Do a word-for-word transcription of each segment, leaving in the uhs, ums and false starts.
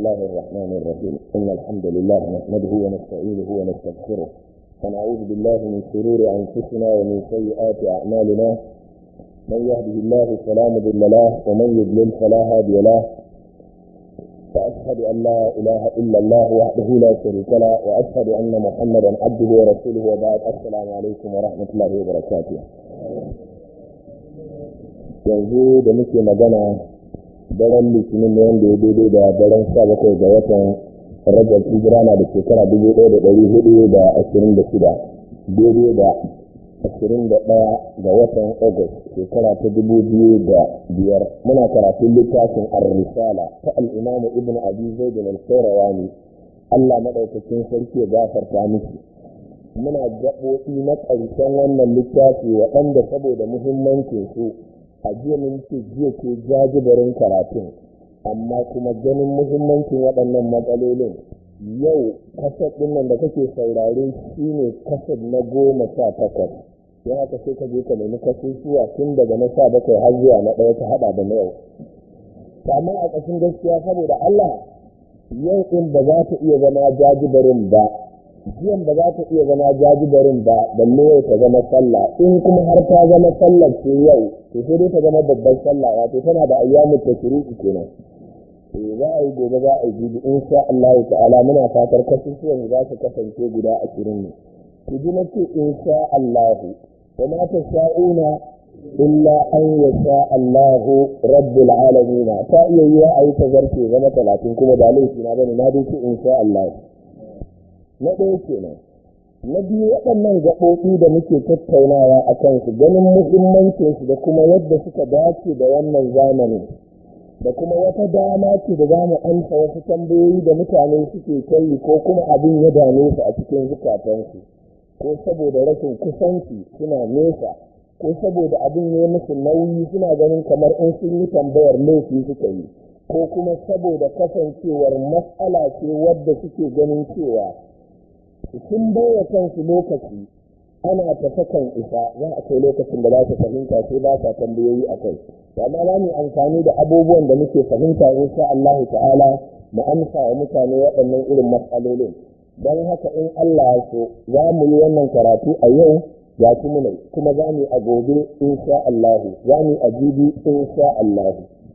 الله الرحمن الرحيم إن الحمد لله نحمده ونستعينه ونستغفره ونعوذ بالله من شرور أنفسنا ومن سيئات أعمالنا من يهده الله فلا مضل له ومن يضلل فلا هادي له وأشهد أن لا إله إلا الله وحده لا شريك له وأشهد أن محمدا عبده ورسوله وبعد السلام عليكم ورحمة الله وبركاته. yanzu da muke magana daren litinin ne wanda ya daidai da daren sha bakwai ga watan rajab hijira na da shekara dubu ɗaya da ɗari hudu da ashirin da shida daidai da ashirin da ɗaya ga watan agus shekara ta dubu biyu da biyar muna karatun littafin ar-risala ta al-imam ibn abi zaid al-qayrawani Allah madaukakin sarki ya gafarta miki. Muna gaɓoɓi na ƙarshen wannan littafi waɗanda saboda muhimmancin su a jiya mun ce jiya ke jajibarin karatun, amma kuma ganin muhimmancin waɗannan matsalolin yau kasar ɗin nan da kake saurare shi ne kasar na goma sha takwas. Yana ka sai ka je ka nemi kasusuwa tun daga na sha bakwai har zuwa na ɗaya ka haɗa da na yau. Amma a ƙasin gaskiya saboda Allah yau ɗin ba za ta iya zama jajibarin ba, jiyan ba za ta iya zama jajibarin ba, balle yau ta zama sallah. In kuma har ta zama sallar ce yau to sai dai ta zama babban sallah, wato tana da ayyamu tashriqi kenan. Eh za a yi gobe za a yi jibi insha Allah ta'ala. Muna fatar kasusuwan za su kasance guda ashirin ne. Ku ji nace insha Allah wa ma tasha'una illa an yasha Allah rabbul alamin. Ta iya yi wa ayi tazarce zama talatin kuma da laifi na bane na dai ce insha Allah. Na ɗaya kenan. Na biyu waɗannan gaɓoɓi da muke tattaunawa a kansu ganin muhimmancinsu da kuma yadda suka dace da wannan zamanin da kuma wata dama ce da za mu amsa wasu tambayoyi da mutane suke kai ko kuma abin ya dame su a cikin zukatansu ko saboda rashin kusanci suna nesa ko saboda abin ya musu nauyi suna ganin kamar in sun yi tambayar laifi suka yi ko kuma saboda kasancewar matsala ce wadda suke ganin cewa sun baiwa kansu lokaci ana tafakan isa za a kai lokacin da za su fahimta sai ba sa tambayoyi a kai. Amma za mu amfani da abubuwan da muke fahimta insha Allah ta'ala mu amsa wa mutane waɗannan irin matsalolin. Don haka in Allah ya so za mu yi wannan karatu a yau ga su muna kuma za mu yi a gobe insha Allah, za mu yi a jibi insha Allah.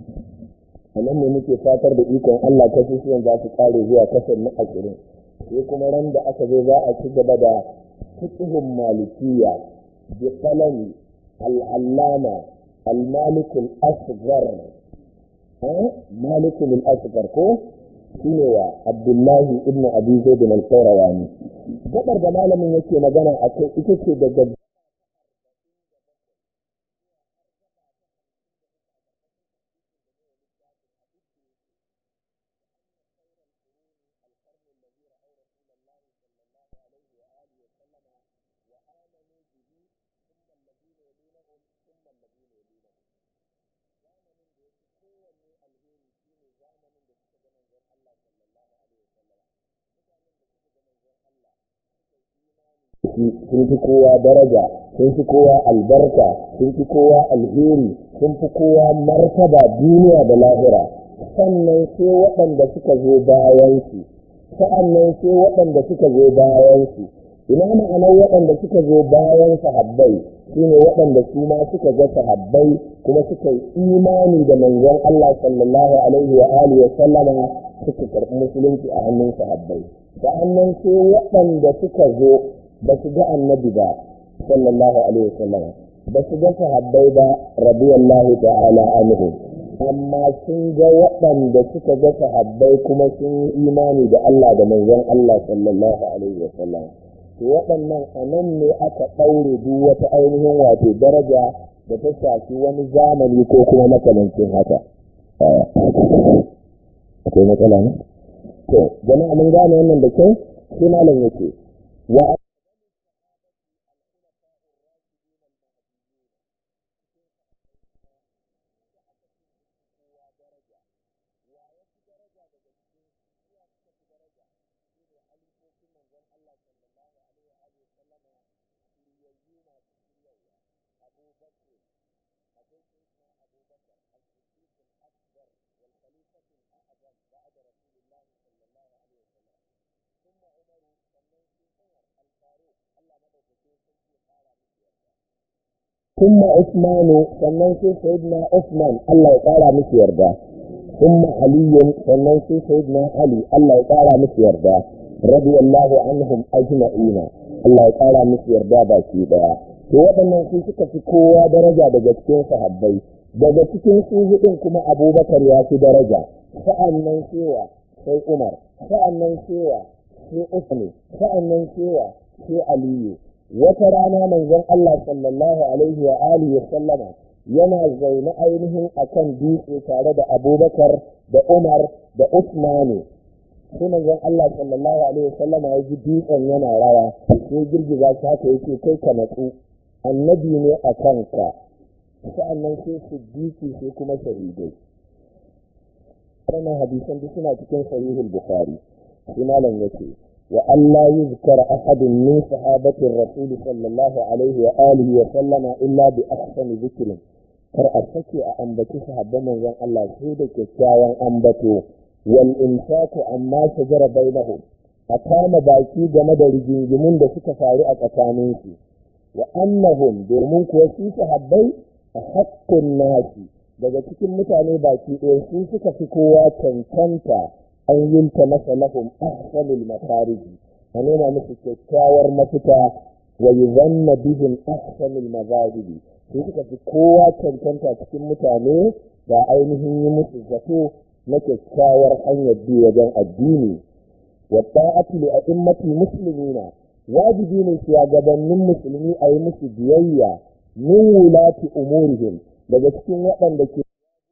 A nan ne muke fatar da ikon Allah kasusuwan za su kare zuwa kasar na ashirin. Sai kuma ran da aka zo za a ci gaba da fiqhun malikiya bi qalami al-allama al-malik al-asghar eh malik al-asghar ko shine wa Abdullahi ibn Abi Zaid al-Qayrawani. Gabar da malamin yake magana akai ita ce daga sun fi kowa daraja, sun fi kowa albarka, sun fi kowa alheri, sun fi kowa martaba duniya da lahira. Sannan sai waɗanda suka zo bayan su, sa'annan sai waɗanda suka zo bayan su. Ina ma'anar waɗanda suka zo bayan sahabbai shine waɗanda su ma suka ga sahabbai kuma suka yi imani da manzon Allah sallallahu alaihi wa alihi wa sallama suka karɓi musulunci a hannun sahabbai. Sa'annan sai waɗanda suka zo ba su ga annabi ba sallallahu alaihi wasallam, ba su ga sahabbai ba radiyallahu ta'ala anhu, amma sun ga waɗanda suka ga sahabbai kuma sun yi imani da Allah da manzon Allah sallallahu alaihi wasallam. To waɗannan anan ne aka ɗaure duk wata ainihin wato daraja da ta shafi wani zamani ko kuma makamancin haka. Akwai matsala ne? To jama'a mun gane wannan da kyau sai malam yake wa أبو بكر الصديق الأكبر والخليفة الأعظم بعد رسول الله صلى الله عليه وسلم ثم عمر sannan sai Umar al-Faruq Allah madaukakin sarki ya fara miki yarda ثم عثمان sannan sai Sayyidina Uthman Allah ya fara miki yarda ثم علي sannan sai Sayyidina Ali Allah ya fara miki yarda radiyallahu anhum ajma'in Allah ya fara miki yarda baki daya to waɗannan su suka fi kowa daraja daga cikin sahabbai daga cikin su hudun kuma Abubakar ya fi daraja sa'annan cewa sai Umar sa'annan cewa sai Uthman sa'annan cewa sai Aliyu wata rana manzon Allah sallallahu alaihi wa alihi wa sallama yana zaune ainihin akan dutse tare da Abubakar da Umar da Uthman sai manzon Allah sallallahu alaihi wa sallama ya ji dutsen yana rawa sai girgiza shi haka yake kai ka natsu annabi ne a kanka sa'annan sai siddiqi sai kuma shahidai wannan hadisan duk suna cikin sahihul bukhari sai malam yace wa alla yuzkara ahadun min sahabati rasul sallallahu alaihi wa alihi wa sallama illa bi ahsani dhikrin kar a sake a ambaci sahabban manzon Allah sai da kyakkyawan ambato wal imsaku amma shajara bainahum a kama baki game da rigingimun da suka faru a tsakaninsu wa annahum domin kuwa su sahabbai a haƙƙun nasi daga cikin mutane baki ɗaya su suka fi kowa cancanta an yinta masa lahum ahsanul makariji a nuna musu kyakkyawar mafita wa yuzanna bihim ahsanul mazahibi su suka fi kowa cancanta cikin mutane da ainihin yi musu zato na kyakkyawar hanyar bi wajen addini wa ta'atu li a'immati muslimina wajibi ne shugabannin musulmi a yi musu biyayya min wulati umurihim daga cikin waɗanda ke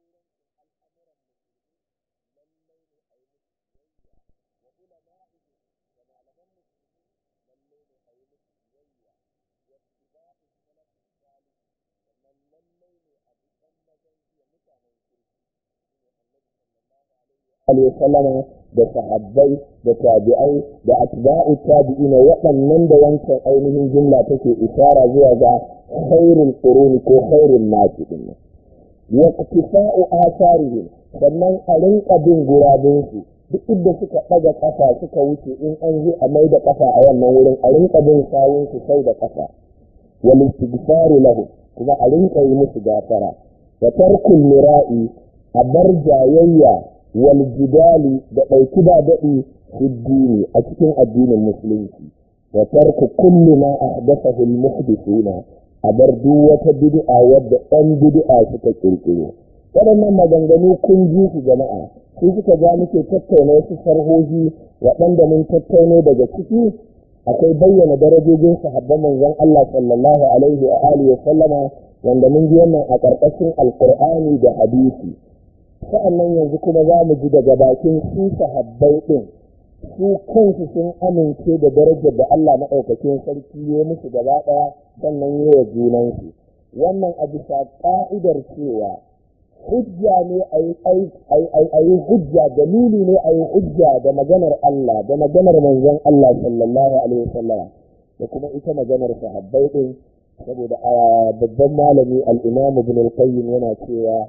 sallama da sahabbai da tabi'ai da atba'u tabi'ina waɗannan da wancan ainihin jumla take isara zuwa ga khairul quruni ko khairun nasi din wa iktifa'u atharihim sannan a rinka bin gurabinsu duk inda suka ɗaga ƙafa suka wuce in an zo a mai da ƙafa a wannan wurin a rinka bin sawunsu sau da ƙafa wal istighfaru lahu kuma a rinka yi musu gafara wa tarkul mira'i a bar jayayya wal jidali da ɗauki ba daɗi fiddini a cikin addinin musulunci wa tarku kulli ma ahdathahu al muhdithuna a bar duk wata bid'a wadda ɗan bid'a suka kirkiro waɗannan maganganu kun ji su jama'a su suka ja muke tattauna wasu sarhohi waɗanda mun tattauno daga ciki akwai bayyana darajojin sahabban manzon Allah sallallahu alaihi wa alihi wa sallama wanda mun ji wannan a ƙarƙashin alqur'ani da hadisi sa'annan yanzu kuma za mu ji daga bakin su sahabbai ɗin su kansu sun amince da darajar da Allah maɗaukakin sarki ya musu gaba ɗaya sannan yi wa junansu wannan a bisa ƙa'idar cewa hujja ne a yi hujja dalili ne a yi hujja da maganar Allah da maganar manzon Allah sallallahu alaihi wasallam da kuma ita maganar sahabbai ɗin saboda a babban malami al-Imam Ibn al-Qayyim yana cewa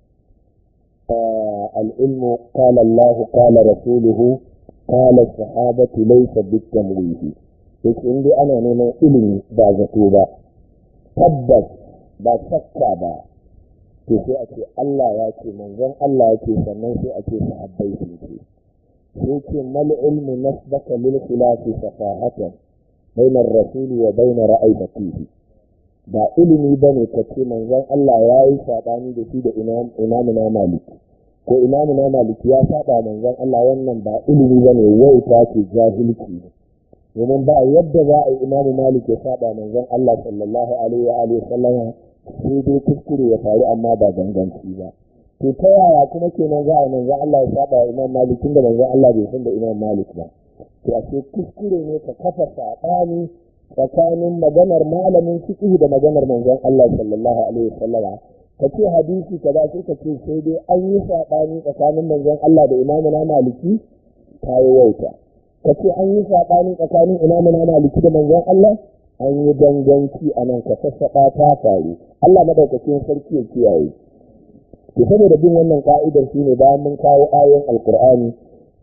العلم قال الله قال رسوله قال الصحابة ليس بالتمويه yake inda ana neman ilimi ba zato ba tabbas ba shakka ba to sai a ce Allah ya ce manzon Allah ya ce sannan sai a ce sahabbai sun ce sai ce mal ilmu nasbaka lil khilafi safahatan bayna ar-rasul wa bayna ra'ayatihi ba ilimi bane kace manzon Allah ya yi sabani da shi da imam imamuna Malik ko imamuna Malik ya saba manzon Allah wannan ba ilimi bane wauta ce jahilci ne domin ba yadda za a yi imamu Malik ya saba manzon Allah sallallahu alaihi wa alihi sallama sai dai kuskure ya faru amma ba ganganci ba to ta yaya kuma kenan za a manzon Allah ya saba wa imam Malik tunda manzon Allah bai san da imam Malik ba to a ce kuskure ne ka kafa sabani tsakanin maganar malamin fiqh da maganar manzon Allah sallallahu alaihi wa sallama ka ce hadisi kaza sai ka ce sai dai an yi sabani tsakanin manzon Allah da imamu na Maliki ta yi wauta ka ce an yi saɓani tsakanin imamuna Maliki da manzon Allah an yi danganci a nan ka sassaɓa ta faru Allah madaukakin sarki ya kiyaye to saboda bin wannan ka'idar shine bayan mun kawo ayoyin alqur'ani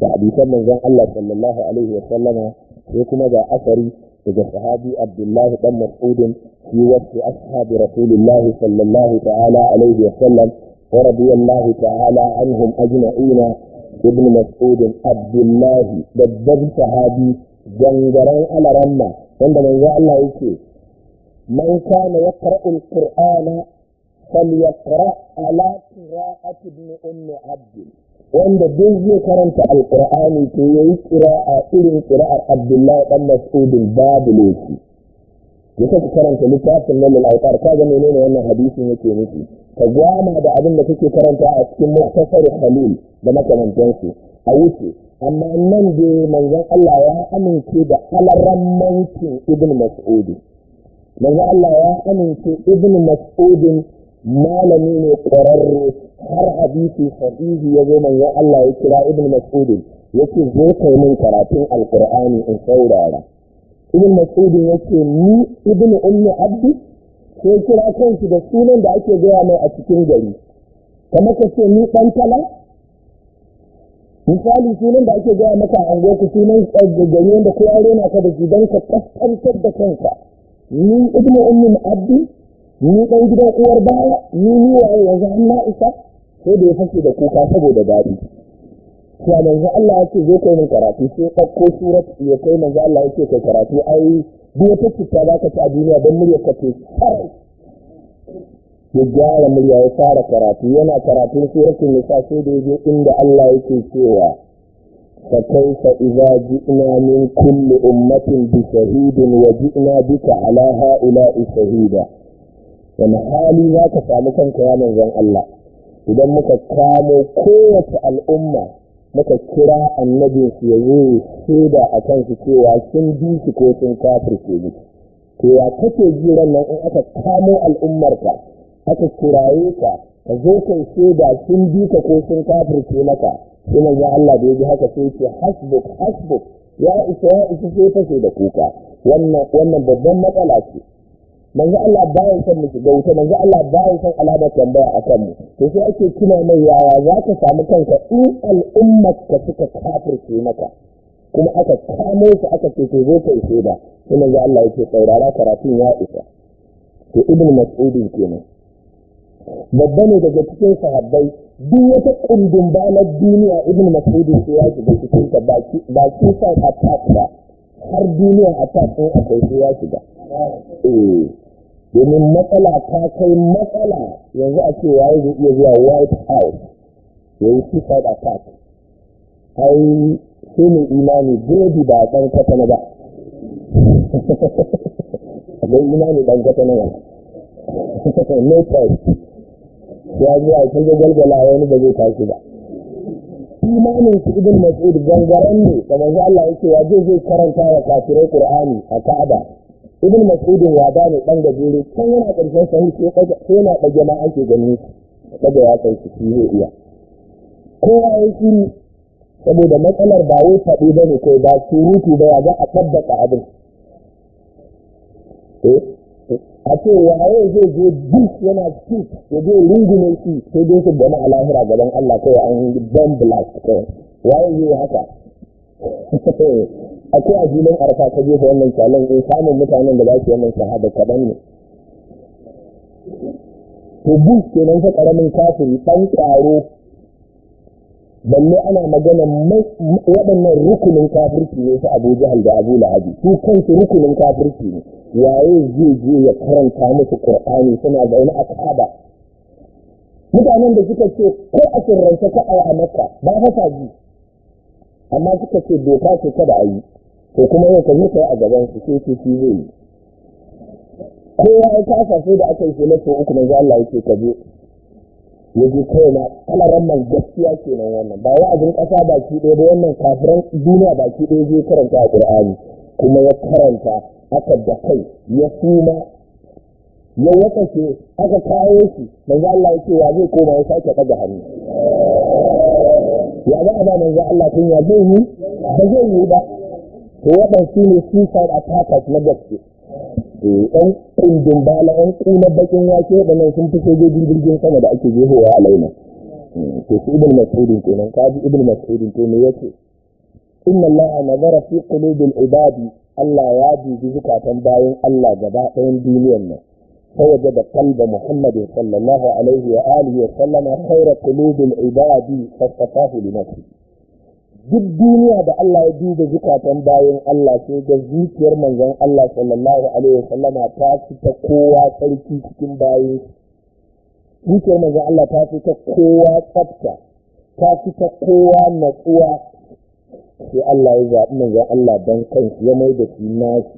da hadisan manzon Allah sallallahu alaihi wa sallama sai kuma ga asari daga sahabi Abdullahi dan Mas'udin fi wasi ashabi Rasulillahi sallallahu ta'ala alaihi wa sallam wa radiyallahu ta'ala anhum ajma'ina ibn Mas'ud Abdullahi babban sahabi gangaren alaramma wanda manzo Allah yake man kana yaqra'u al-Qur'ana falyaqra ala qira'ati ibn ummi abd wanda duk zai karanta alqur'ani to yayi qira'a irin qira'ar Abdullahi dan Mas'ud babu laifi yake karanta littafin nan al-Awtar kaga menene wannan hadisin yake nufi ka gwama da abin da kake karanta a cikin Mukhtasar Khalil da makamantansu a wuce amma nan da manzon Allah ya amince da alarammancin Ibn Mas'ud manzon Allah ya amince Ibn Mas'ud malami ne ƙwararre har hadisi sahihi ya zo manzon Allah ya kira Ibn Mas'ud yake zo kai min karatun alqur'ani in saurara Ibn Mas'ud yake ni Ibn Ummi Abdi sai kira kansu da sunan da ake gaya mai a cikin gari kamar ka ce ni ɗan tala misali sunan da ake gaya maka a ku sunan gari wanda ko yaro na ka da shi don ka kaskantar da kanka ni ibnu ummi abdi ni ɗan gidan uwar baya ni ni waye yanzu an na isa sai da ya fashe da kuka saboda daɗi sai manzo Allah ya ce zo kai min karatu sai ɗauko surat ya kai manzo Allah ya ce kai karatu ai duk wata cuta za ka ci a duniya don murya ka ce sarai ya gyara murya ya fara karatu yana karatun suratul nisa sai da yaje inda Allah yake cewa fa kaifa idza ji'na min kulli ummatin bi shahidin wa ji'na bika ala ha'ula'i shahida wani hali za ka samu kanka ya manzon Allah idan muka kamo kowace al'umma muka kira annabin su ya zo shaida a kansu cewa sun bi shi ko sun kafirce ni to ya kake jiran nan in aka kamo al'ummarka aka kiraye ka ka zo kai shaida sun bi ka ko sun kafirce maka sai manzo Allah da yaji haka sai ce hasbuk hasbuk ya isa ya isa sai fashe da kuka wannan wannan babban matsala ce manzo Allah baya son mu shiga wuta manzo Allah baya son alamar tambaya akan mu to sai ake kina mai yaya za ka samu kanka in al'ummar ka suka kafirce maka kuma aka kamo su aka ce to zo kai shaida sai manzo Allah yake saurara karatun ya isa to ibn Mas'ud kenan babba ne daga cikin sahabbai duk wata kundin balar duniya ibn Mas'ud sai ya shiga cikin ta baki baki sai attack ba har duniya attack din akwai sai ya shiga eh domin matsala ta kai matsala yanzu a ce waye zai iya zuwa White House ya yi suicide attack ai sai mai imani godi ba ɗan kasa na ba don imani ɗan kasa na ba no choice ya zuwa sun ga galgala wani ba zai tashi ba imanin su ibn Mas'ud gangaren ne da manzo Allah yake wa zai zai karanta wa kafirai Qur'ani a Ka'aba ibn Mas'ud wada ne dan gajere kan yana karshen sahi sai kaga sai yana dage ma ake gani daga ya kai shi zai iya kowa ya shiri saboda matsalar ba wai faɗi ba ne kai ba surutu ba ya ga a tabbata abin eh a ce waye zai je duk yana ci ya je rungume shi sai dai su gama a lahira gaban Allah kai an yi bomb blast kai waye zai haka akwai a filin arfa ka jefa wannan salon in samun mutanen da za su wannan shahada kaɗan ne to bush kenan ta ƙaramin kafiri ɗan ƙaro balle ana magana waɗannan rukunin kafirci ne su Abu Jahal da Abu Lahab su kansu rukunin kafirci ne waye zai je ya karanta musu Qur'ani suna zaune a Kaaba mutanen da suka ce ko a sirrance ka a Makka ba fa ji amma suka ce doka ce kada a yi to kuma yau ka yi a gaban su sai ce shi zai yi kowa ya kasa sai da aka yi shi ko uku manzo Allah yake ka je yaje kai na alaran man gaskiya kenan wannan ba wa abin kasa baki ɗaya ba wannan kafiran duniya baki ɗaya zai karanta a Qur'ani kuma ya karanta aka da kai ya suma ya wata ce aka kawo shi manzo Allah yake wa zai koma ya sake daga hannu ya ba ba manzo Allah tun ya zai yi ba zai yi ba to waɗansu ne suicide attackers na gaske ɗan ƙundin bala ɗan ƙuna bakin wake waɗannan sun fi sojojin jirgin sama da ake jehowa a laina to su ibn mas'udin kenan ka ji ibn mas'udin to me yake inna Allah nazara fi qulubil ibadi, Allah ya dubi zukatan bayan Allah gaba ɗayan duniyar nan. فوجد قلب محمد صلى الله عليه وآله وسلم خير قلوب العباد فاصطفاه لنفسه. duk duniya da Allah ya duba zukatan bayan Allah sai ga zuciyar manzon Allah sallallahu alaihi wasallam ta fi ta kowa tsarki cikin bayan. Zuciyar manzon Allah ta fi ta kowa tsafta, ta fi ta kowa natsuwa. Sai Allah ya zaɓi manzon Allah don kanshi ya mai da shi nashi.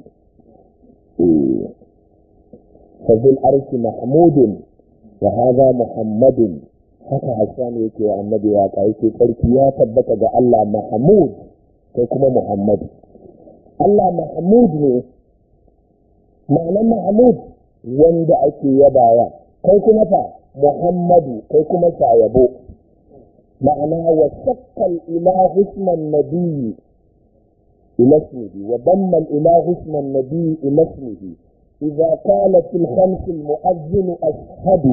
فذو العرش محمود وهذا محمد. haka Hassan yake wa annabi ya kai ce sarki ya tabbata ga Allah Mahmud kai kuma Muhammad. Allah Mahmud ne, ma'anar Mahmud wanda ake yabawa, kai kuma fa Muhammadu kai kuma sayabo. ma'ana wa shakkal ilahu isman nabiyyi ila ismihi wa damma ilahu isman nabiyyi ila ismihi إذا قال في الخمس المؤذن أشهد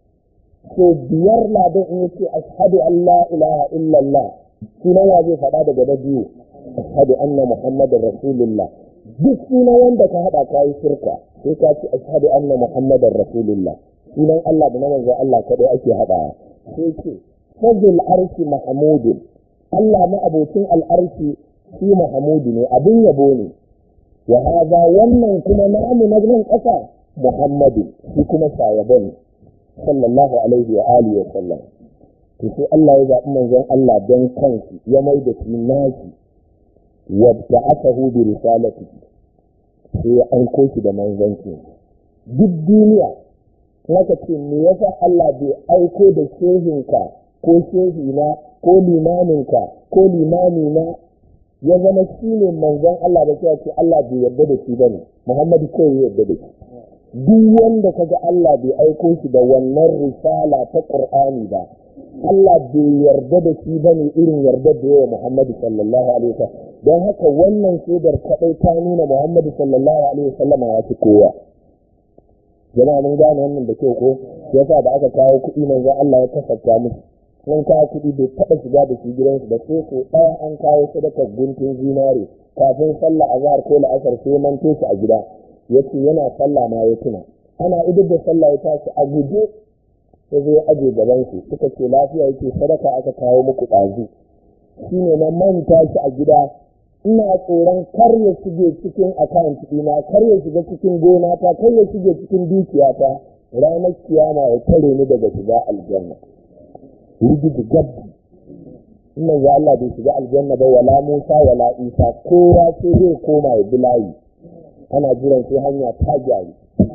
بيار لا بإنك أشهد أن لا إله إلا الله سنة يجي فقاد جديد أشهد أن محمد رسول الله duk suna wanda ka haɗa ka yi shirka sai ka ce ashhadu anna muhammadar rasulullah. Sunan Allah da na manzo Allah kadai ake haɗawa. Sai ce fazil arshi mahmudun, Allah ma abocin al'arshi shi mahmudu ne, abin yabo ne. wa hada wannan kuma namu na nan ƙasa Muhammadu shi kuma sayabon sallallahu alaihi wa alihi wa sallam. To sai Allah ya zaɓi manzon Allah don kansu ya mai da shi naki wa ba'athahu bi risalatihi, sai ya aiko shi da manzanci. Duk duniya haka ce me yasa Allah bai aiko da shehinka ko shehina ko limaminka ko limamina ya zama shi ne manzon Allah da cewa ce Allah bai yarda da shi bane, Muhammadu kawai ya yarda da shi. Duk wanda kaga Allah bai aiko shi da wannan risala ta Qur'ani ba, Allah bai yarda da shi bane irin yarda da yawa Muhammadu sallallahu alaihi wasallam. Don haka wannan shaidar kadai ta nuna Muhammadu sallallahu alaihi wasallam ya fi kowa. Jama'a mun gane wannan da kyau ko? Yasa da aka kawo kuɗi manzon Allah ya kasafta musu. Nan kawo kuɗi bai taɓa shiga da shi gidansu da sai ko ɗaya an kawo sadakar guntun zinare kafin sallah azhar ko la'asar sai manto shi a gida. Yace yana sallah ma ya tuna. Ana idar da sallah ya tashi a guje sai zai aje gaban su suka ce lafiya yake sadaka aka kawo muku ɗazu. Shi ne na manta shi a gida, ina tsoron kar ya shige cikin account ɗina, kar ya shiga cikin gona ta, kar ya shige cikin dukiyata, ranar kiyama ya tare ni daga shiga aljanna. Rigidi gabbi inna ya Allah bai shiga aljanna ba, wala Musa wala Isa, kowa sai zai koma ya bi layi, ana jiran sai hanya ta gyaru.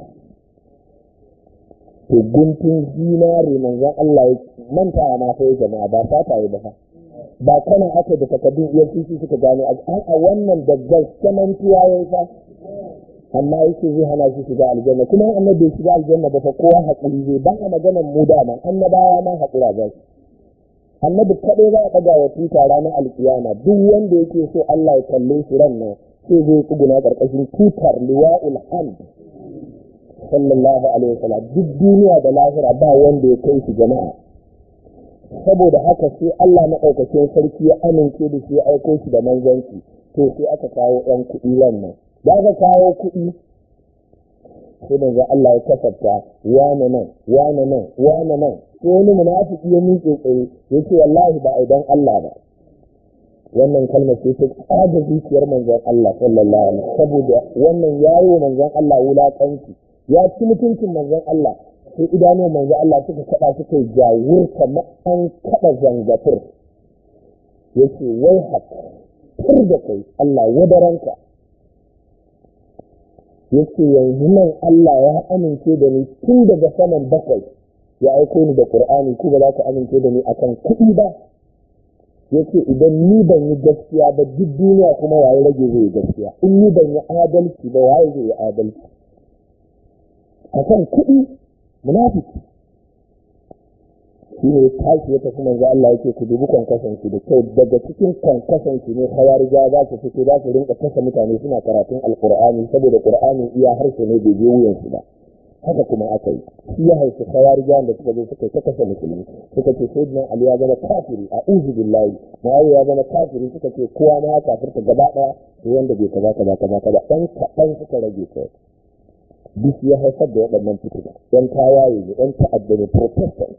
To guntun zinare manzon Allah ya manta ma sai jama'a ba fata yi ba fa, ba kana aka da takardun E F C C suka gano a wannan da gaske mantuwa yayi fa, amma yake zai hana shi shiga aljanna. Kuma annabi bai shiga aljanna ba fa, kowa hakuri zai, ba a maganar mu da man annabawa ma hakura ba shi. Annabi kaɗai za a ɗaga wa tuta ranar alkiyama, duk wanda yake so Allah ya kalle shi ran nan sai zai tsuguna ƙarƙashin tutar liwa'ul hamd sallallahu alaihi wasallam. Duk duniya da lahira ba wanda ya kai shi jama'a. Saboda haka sai Allah maɗaukakin sarki ya amince da shi ya aiko shi da manzanci. To sai aka kawo ɗan kuɗi wannan, da aka kawo kuɗi sai manzo Allah ya kasafta wane nan wane nan wane nan. Sai wani munafiki ya miƙe tsaye yace wallahi ba idan Allah ba. Wannan kalmar sai ta tsaga zuciyar manzon Allah sallallahu alaihi wasallam, saboda wannan yayi manzon Allah wulakanci, ya ci mutuncin manzon Allah. Sai idanun manzon Allah suka kada suka jawur kamar an kada zangatur. Yace wai haka tur da kai Allah wadaranka. Yace yanzu nan Allah ya amince da ni tun daga saman bakwai ya aiko ni da Qur'ani, ku ba za ku amince da ni akan kuɗi ba. Yace idan ni ban yi gaskiya ba duk duniya kuma waye rage zai yi gaskiya, in ni ban yi adalci ba waye zai yi adalci akan kuɗi? Munafiki shi ne tashi ya tafi manzo Allah yake ku dubi kankasan ki da kyau, daga cikin kankasan ki ne khawarija za su fito za su rinka kasa mutane suna karatun alqur'ani, saboda qur'ani iya harshe ne bai je wuyan su ba. haka kuma aka yi. Shi ya haifi khawarijan da suka zo suka ta kashe musulmi, suka ce sayyidina Ali ya zama kafiri, a uzu billahi, Muawiya ya zama kafiri, suka ce kowa ma ya kafirta gaba daya, to wanda bai kaza kaza kaza kaza dan kaɗan suka rage kai. Duk ya haifar da waɗannan fitina, ɗan tawaye ne, ɗan ta'adda ne, protestant.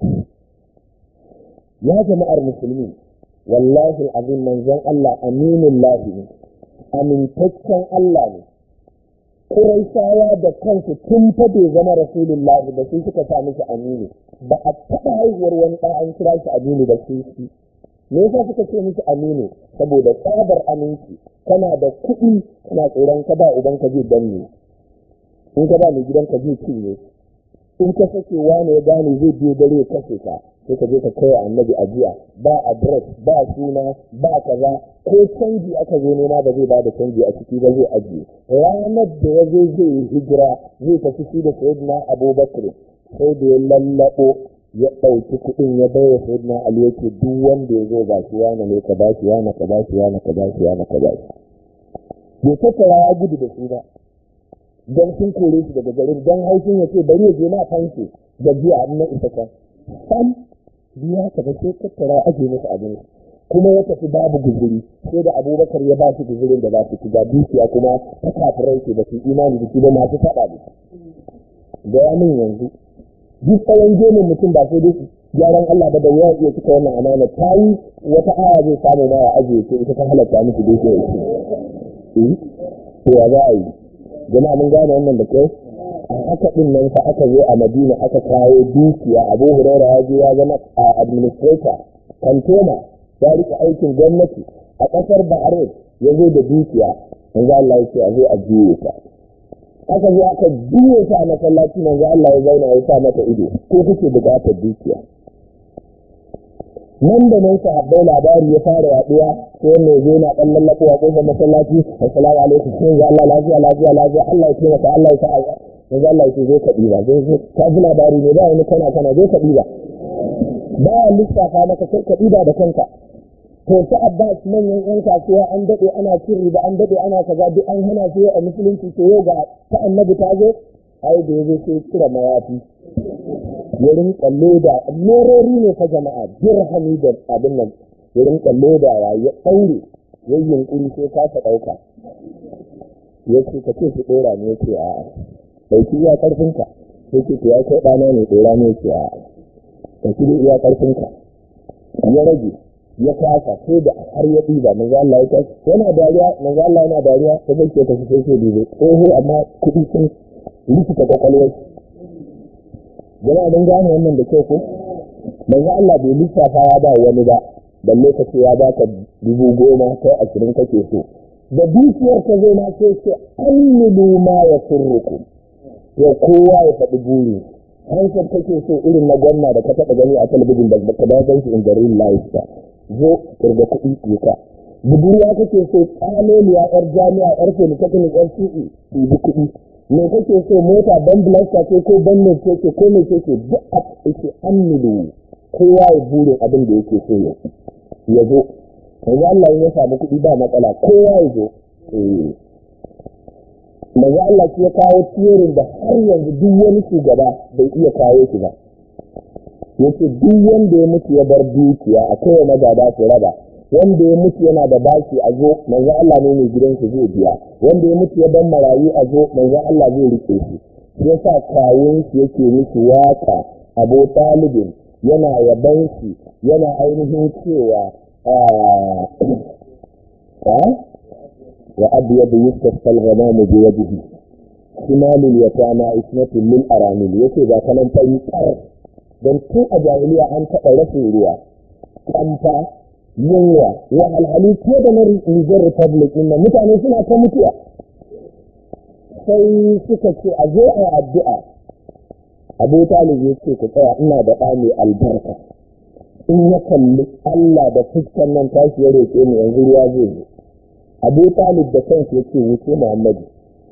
Ya jama'ar musulmi, wallahi azim manzon Allah aminin lahi ne, amintaccen Allah ne. Quraishawa da kansu tun fa bai zama rasulullahi ba sai suka sa miki aminu, ba a taɓa haihuwar wani ɗan an kira shi aminu ba sai shi. Me yasa suka ce miki aminu? Saboda tsabar aminci, kana da kuɗi kana tsoron ka ba uban ka zai danne, in ka ba mai gidan ka zai cinye, in ka sake wani ya gane zai biyo dare ya kashe ka, sai ka je ka kai annabi ajiya, ba address ba suna ba kaza, ko canji aka zo nema ba zai bada canji a ciki ba, zai ajiye. Ranar da ya zo zai yi hijira zai tafi shi da sayyidina Abubakar, sai da ya lallabo ya ɗauki kuɗin ya bai wa sayyidina Ali, yake duk wanda ya zo ba shi wani ne ka ba shi wani ka ba shi wani ka ba shi wani ka ba shi. Bai tattara ya gudu da su ba don sun kore shi daga garin, don haushin ya ce bari ya je na fanshi gajiya na isa kan sam biya ka ba, sai tattara ake musu abin, kuma ya tafi babu guzuri, sai da Abubakar ya ba shi guzurin da za su ci, ga dukiya kuma ta kafirai ce ba su imani da shi ba, masu faɗa da da ya min yanzu duk tsawon gemin mutum ba sai dai gyaran Allah ba, da wuya iya cika wannan amana. Ta yi wata aya zai samu ma ya ajiye ce ita ta halatta musu dukiya ya ce to ya za a yi. Jama'a mun gane wannan da kai. A haka din nan fa aka zo a Madina aka kawo dukiya, Abu Hurairah ya je ya zama administrator kantoma, ya rika aikin gwamnati a ƙasar Bahrain, ya zo da dukiya, manzo Allah ya ce a zo a juye ta. Aka zo aka juye ta a masallaci, manzo Allah ya zauna ya sa mata ido, ko kuke buƙatar dukiya? Nan da nan sahabbai labari ya fara yaduwa, ko wanne zo na dan lallako a kofar masallaci, assalamu alaikum, sai ya Allah lafiya lafiya lafiya, Allah ya taimaka, Allah ya sa manzo Allah ya ce zo ka diba, zo zo ka ji labari ne ba wani kana kana zo ka diba, ba lissafa maka sai ka diba da kanka. To ta Abbas manyan yan kasuwa an dade ana cin riba, an dade ana kaza, duk an hana su a musulunci, to yau ga ta annabi ta zo, ai da yazo sai kira mayafi wurin kallo da merori ne fa jama'a, dirhami da abin nan, wurin kallo da ya daure yayin kuri sai ka ta dauka, yace ka ce su dora ne, yace a dauki iya karfinka, yace to ya kai dana ne dora ne, yace a dauki iya karfinka. Ya rage ya kasa sai da har ya diba, manzo Allah ya kace yana dariya, manzo Allah yana dariya, sai ke ta sai sai dibe oho, amma kudi sun likita kwakwalwar. Jama'a don gane wannan da kyau ko? Manzo Allah bai lissafa ya ba wani ba, balle ka ce ya baka dubu goma kai ashirin kake so. Da dukiyar ka zai na ce ce annilu ma ya surruku, to kowa ya faɗi buri. Hansar kake so irin na gwamna da ka taɓa gani a talabijin da baka da gan shi in the real life ba, zo kirga kuɗi ka. Budurwa kake so ƙaloliya yar jami'a yar polytechnic yar C E su bi kuɗi. Me kake so, mota ban blaster ce ko ban ne ce ko me ce ce, duk a yake annilu, kowa ya burin abin da yake so ya zo. Yanzu Allah ya samu kuɗi ba matsala, kowa ya zo. Manzo Allah ya kawo tiyorin da har yanzu duk wani shugaba bai iya kawo shi ba. Yace duk wanda ya mutu ya bar dukiya a kai magada su raba, wanda ya mutu yana da bashi a zo, manzo Allah ne mai gidansa zai biya, wanda ya mutu ya bar marayu a zo, manzo Allah zai rike shi. Yasa kawun shi yake miki waka, Abu Talibin yana yaban shi, yana ainihin cewa wa abyadu yustasqal ghamamu bi wajhihi shimalul yatama ismatun lil aramil. Yace ga kanan fari kar, dan tun a jahiliya an taɓa rashin ruwa, kamfa, yunwa, wa alhali ko da na Niger Republic ɗin mutane suna ta mutuwa. Sai suka ce a zo a addu'a. Abu Talib ya ce ku tsaya, ina da ɗa mai albarka, in ya kalli Allah da fuskar nan tashi ya roƙe mu yanzu ruwa zai zo. Abu Talib da kansa ya ce wuce Muhammadu,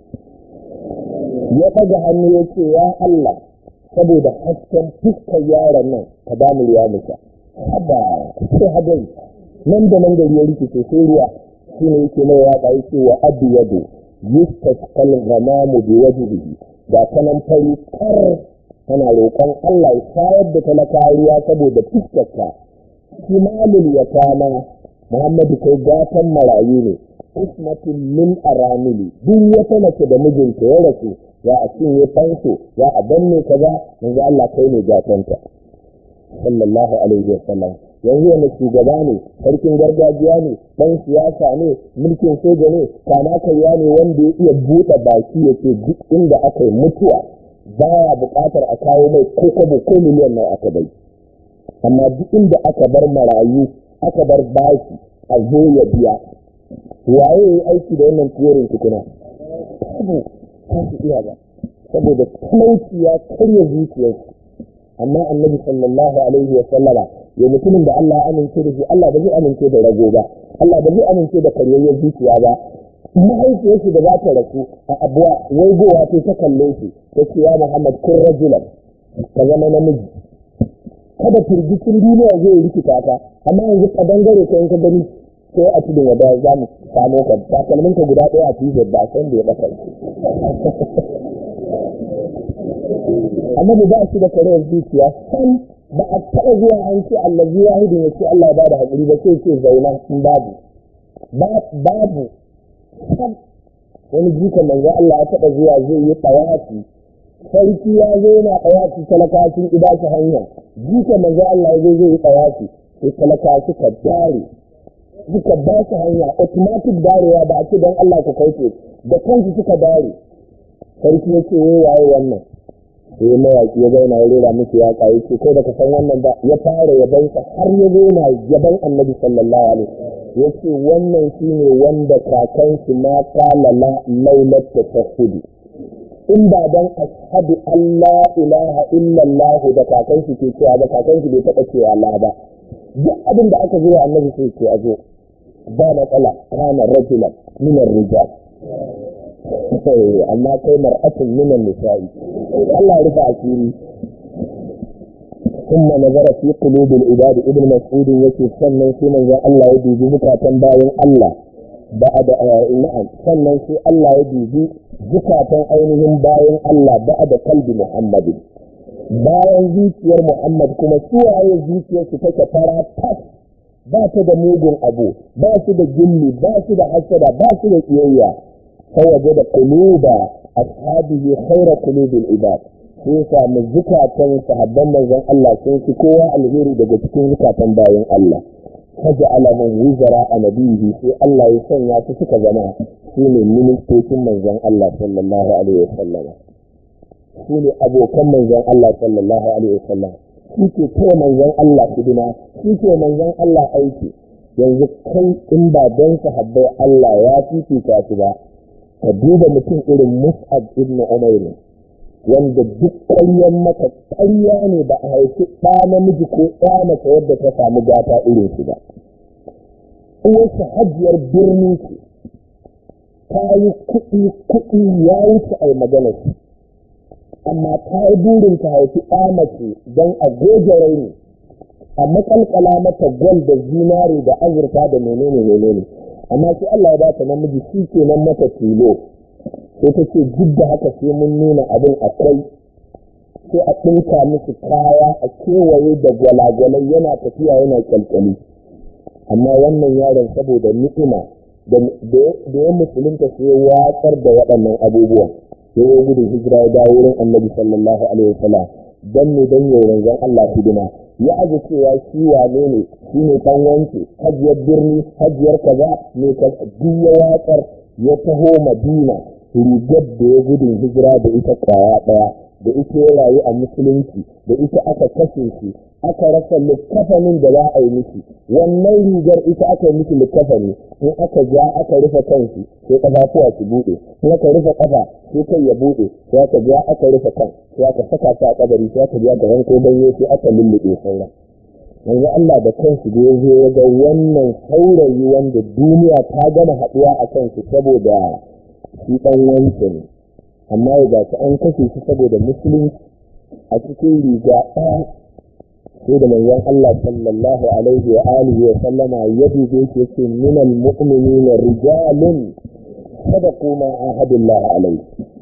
ya ɗaga hannu ya ce ya Allah, saboda hasken fuskar yaron nan ka ba mu ruwa musa. Haba sai hadari nan da nan gari ya rikice sai ruwa. Shi ne yake mai waƙa yake wa abu yado yustasqal ghamamu bi wajhihi ga kanan fari kar tana roƙon Allah ya shayar da talakariya saboda fuskarka. Shimalul yatama Muhammadu kai gatan marayu ne, ismatin min aramili, duk wata mace da mijinta ya rasu za a cinye fanso, za a danne kaza, manzo Allah kai ne gatanta sallallahu alaihi wasallam. Yanzu wani shugaba ne, sarkin gargajiya ne, ɗan siyasa ne, mulkin soja ne, kama karya ne wanda ya iya buɗe baki ya ce duk inda aka yi mutuwa baya buƙatar a kawo mai ko kwabo ko miliyan nawa aka bai. Amma duk inda aka bar marayu aka bar baki a zo ya biya, waye ya yi aiki da wannan tiyorin tukuna? Babu, ba su iya ba, saboda talauci ya karya zuciyarsu. Amma annabi sallallahu alaihi wa sallama ya mutumin da Allah ya amince da shi, Allah ba zai amince da rago ba, Allah ba zai amince da karyayyar zuciya ba. Mahaifiyarsu da za ta rasu a abuwa waigowa sai ta kalle shi ta ce ya Muhammad kun rajulan ka zama namiji, kada firgicin duniya zai rikita ka, amma yanzu ka dangare ka in ka gani sai a cikin wada za mu samu ka takalmin ka guda ɗaya a cikin ba san da ya baka. Annabi ba shi da karayar zuciya san ba a taɓa zuwa an ce allazi wahidu ya ce Allah ba da haƙuri ba sai ce zauna in babu babu san wani jikan manzo Allah ya taɓa zuwa zai yi tsawafi, sarki ya zo yana tsawafi, talaka sun ƙida shi hanya, jikan manzo Allah ya zo zai yi tsawafi sai talaka suka dare suka ba shi hanya, automatic darewa ba a ce don Allah ku kauce da kansu suka dare. Sarki ya ce wai waye wannan, sai mawaƙi ya zauna ya rera musu waƙa ya ce kai da ka san wannan ba, ya fara yabansa har ya zauna yaban annabi sallallahu alaihi ya ce wannan shi ne wanda kakansu ma kala la laulat ta tahudu, in ba dan ashhadu an la ilaha illallah da kakansu ke cewa ba, kakansu bai taɓa cewa la ba. Duk abin da aka zo annabi sai ce a zo ba matsala, kana rajulan min ar-rijal amma kai mar'atun min an-nisa'i. Allah ya rufa asiri. ثم نظر في قلوب العباد ابن مسعود yake sannan sai manzo Allah ya dubi zukatan bayan Allah ba'da na'am sannan sai Allah ya dubi zukatan ainihin bayan Allah ba'da kalbi Muhammad, bayan zuciyar Muhammad kuma suwaye zuciyar su take fara tas, ba ta da mugun abu, ba su da gilli, ba su da hasada, ba su da kiyayya. fawaje da quluba ashabihi khayra qulubil ibad, sai samu zukatan sahabban manzon Allah sun fi kowa alheri daga cikin zukatan bayan Allah. Kaja alamun wizara a nabihi, sai Allah ya sanya su suka zama su ne ministocin manzon Allah sallallahu alaihi wasallam, su ne abokan manzon Allah sallallahu alaihi wasallam, shi ke kai manzon Allah hidima, shi ke manzon Allah aiki. Yanzu kai in ba don sahabbai Allah ya fifita su ba, ka duba mutum irin Mus'ab ibn Umair wanda duk ƙaryan maka ƙarya ne ba a haifi ɗa namiji ko ɗa mace wadda ta samu gata irin shi ba. Uwarsa hajiyar birni ce, ta yi kuɗi kuɗi ya wuce a yi magana shi, amma ta yi burin ta haifi ɗa mace don a goge raini, a makalkala mata gwal da zinari da azurfa da menene menene, amma sai Allah ya ba ta namiji shi ke nan mata tilo. Sai ta ce duk da haka sai mun nuna abin akwai, sai a ɗinka musu kaya a kewaye da gwalagwalai yana tafiya yana kyalkyali. Amma wannan yaron saboda ni'ima da ya musulunta sai ya watsar da waɗannan abubuwa, sai ya gudun hijira ya dawo wurin Annabi sallallahu alaihi wasallam dan ne dan yayin zan Allah hidima, ya aje cewa shi wane ne, shi ne kan wanke hajiyar birni, hajiyar kaza ne ka duk ya watsar ya taho Madina. Rigar da ya gudun hijira da ita kwaya ɗaya, da ita ya rayu a musulunci, da ita aka kashe shi, aka rasa likkafanin da za a yi miki, wannan rigar ita aka yi miki likkafani, in aka ja aka rufe kanshi sai ƙafafuwa su buɗe, in aka rufe ƙafa sai kai ya buɗe, sai aka ja aka rufe kan, sai aka saka ta a kabari, sai aka ja ga ranko ganye sai aka lulluɓe sauran. Yanzu Allah da kansu da ya zo ya ga wannan saurayi wanda duniya ta gama haɗuwa a kansu saboda shi ɗan wanke ne, amma ya gaci an kashe shi saboda musulunci a cikin riga ɗaya. Sai da manzon Allah sallallahu alaihi wa alihi wa sallama ya dube shi yake minal mu'minina rijalun sadaqu ma ahadullah alaihi,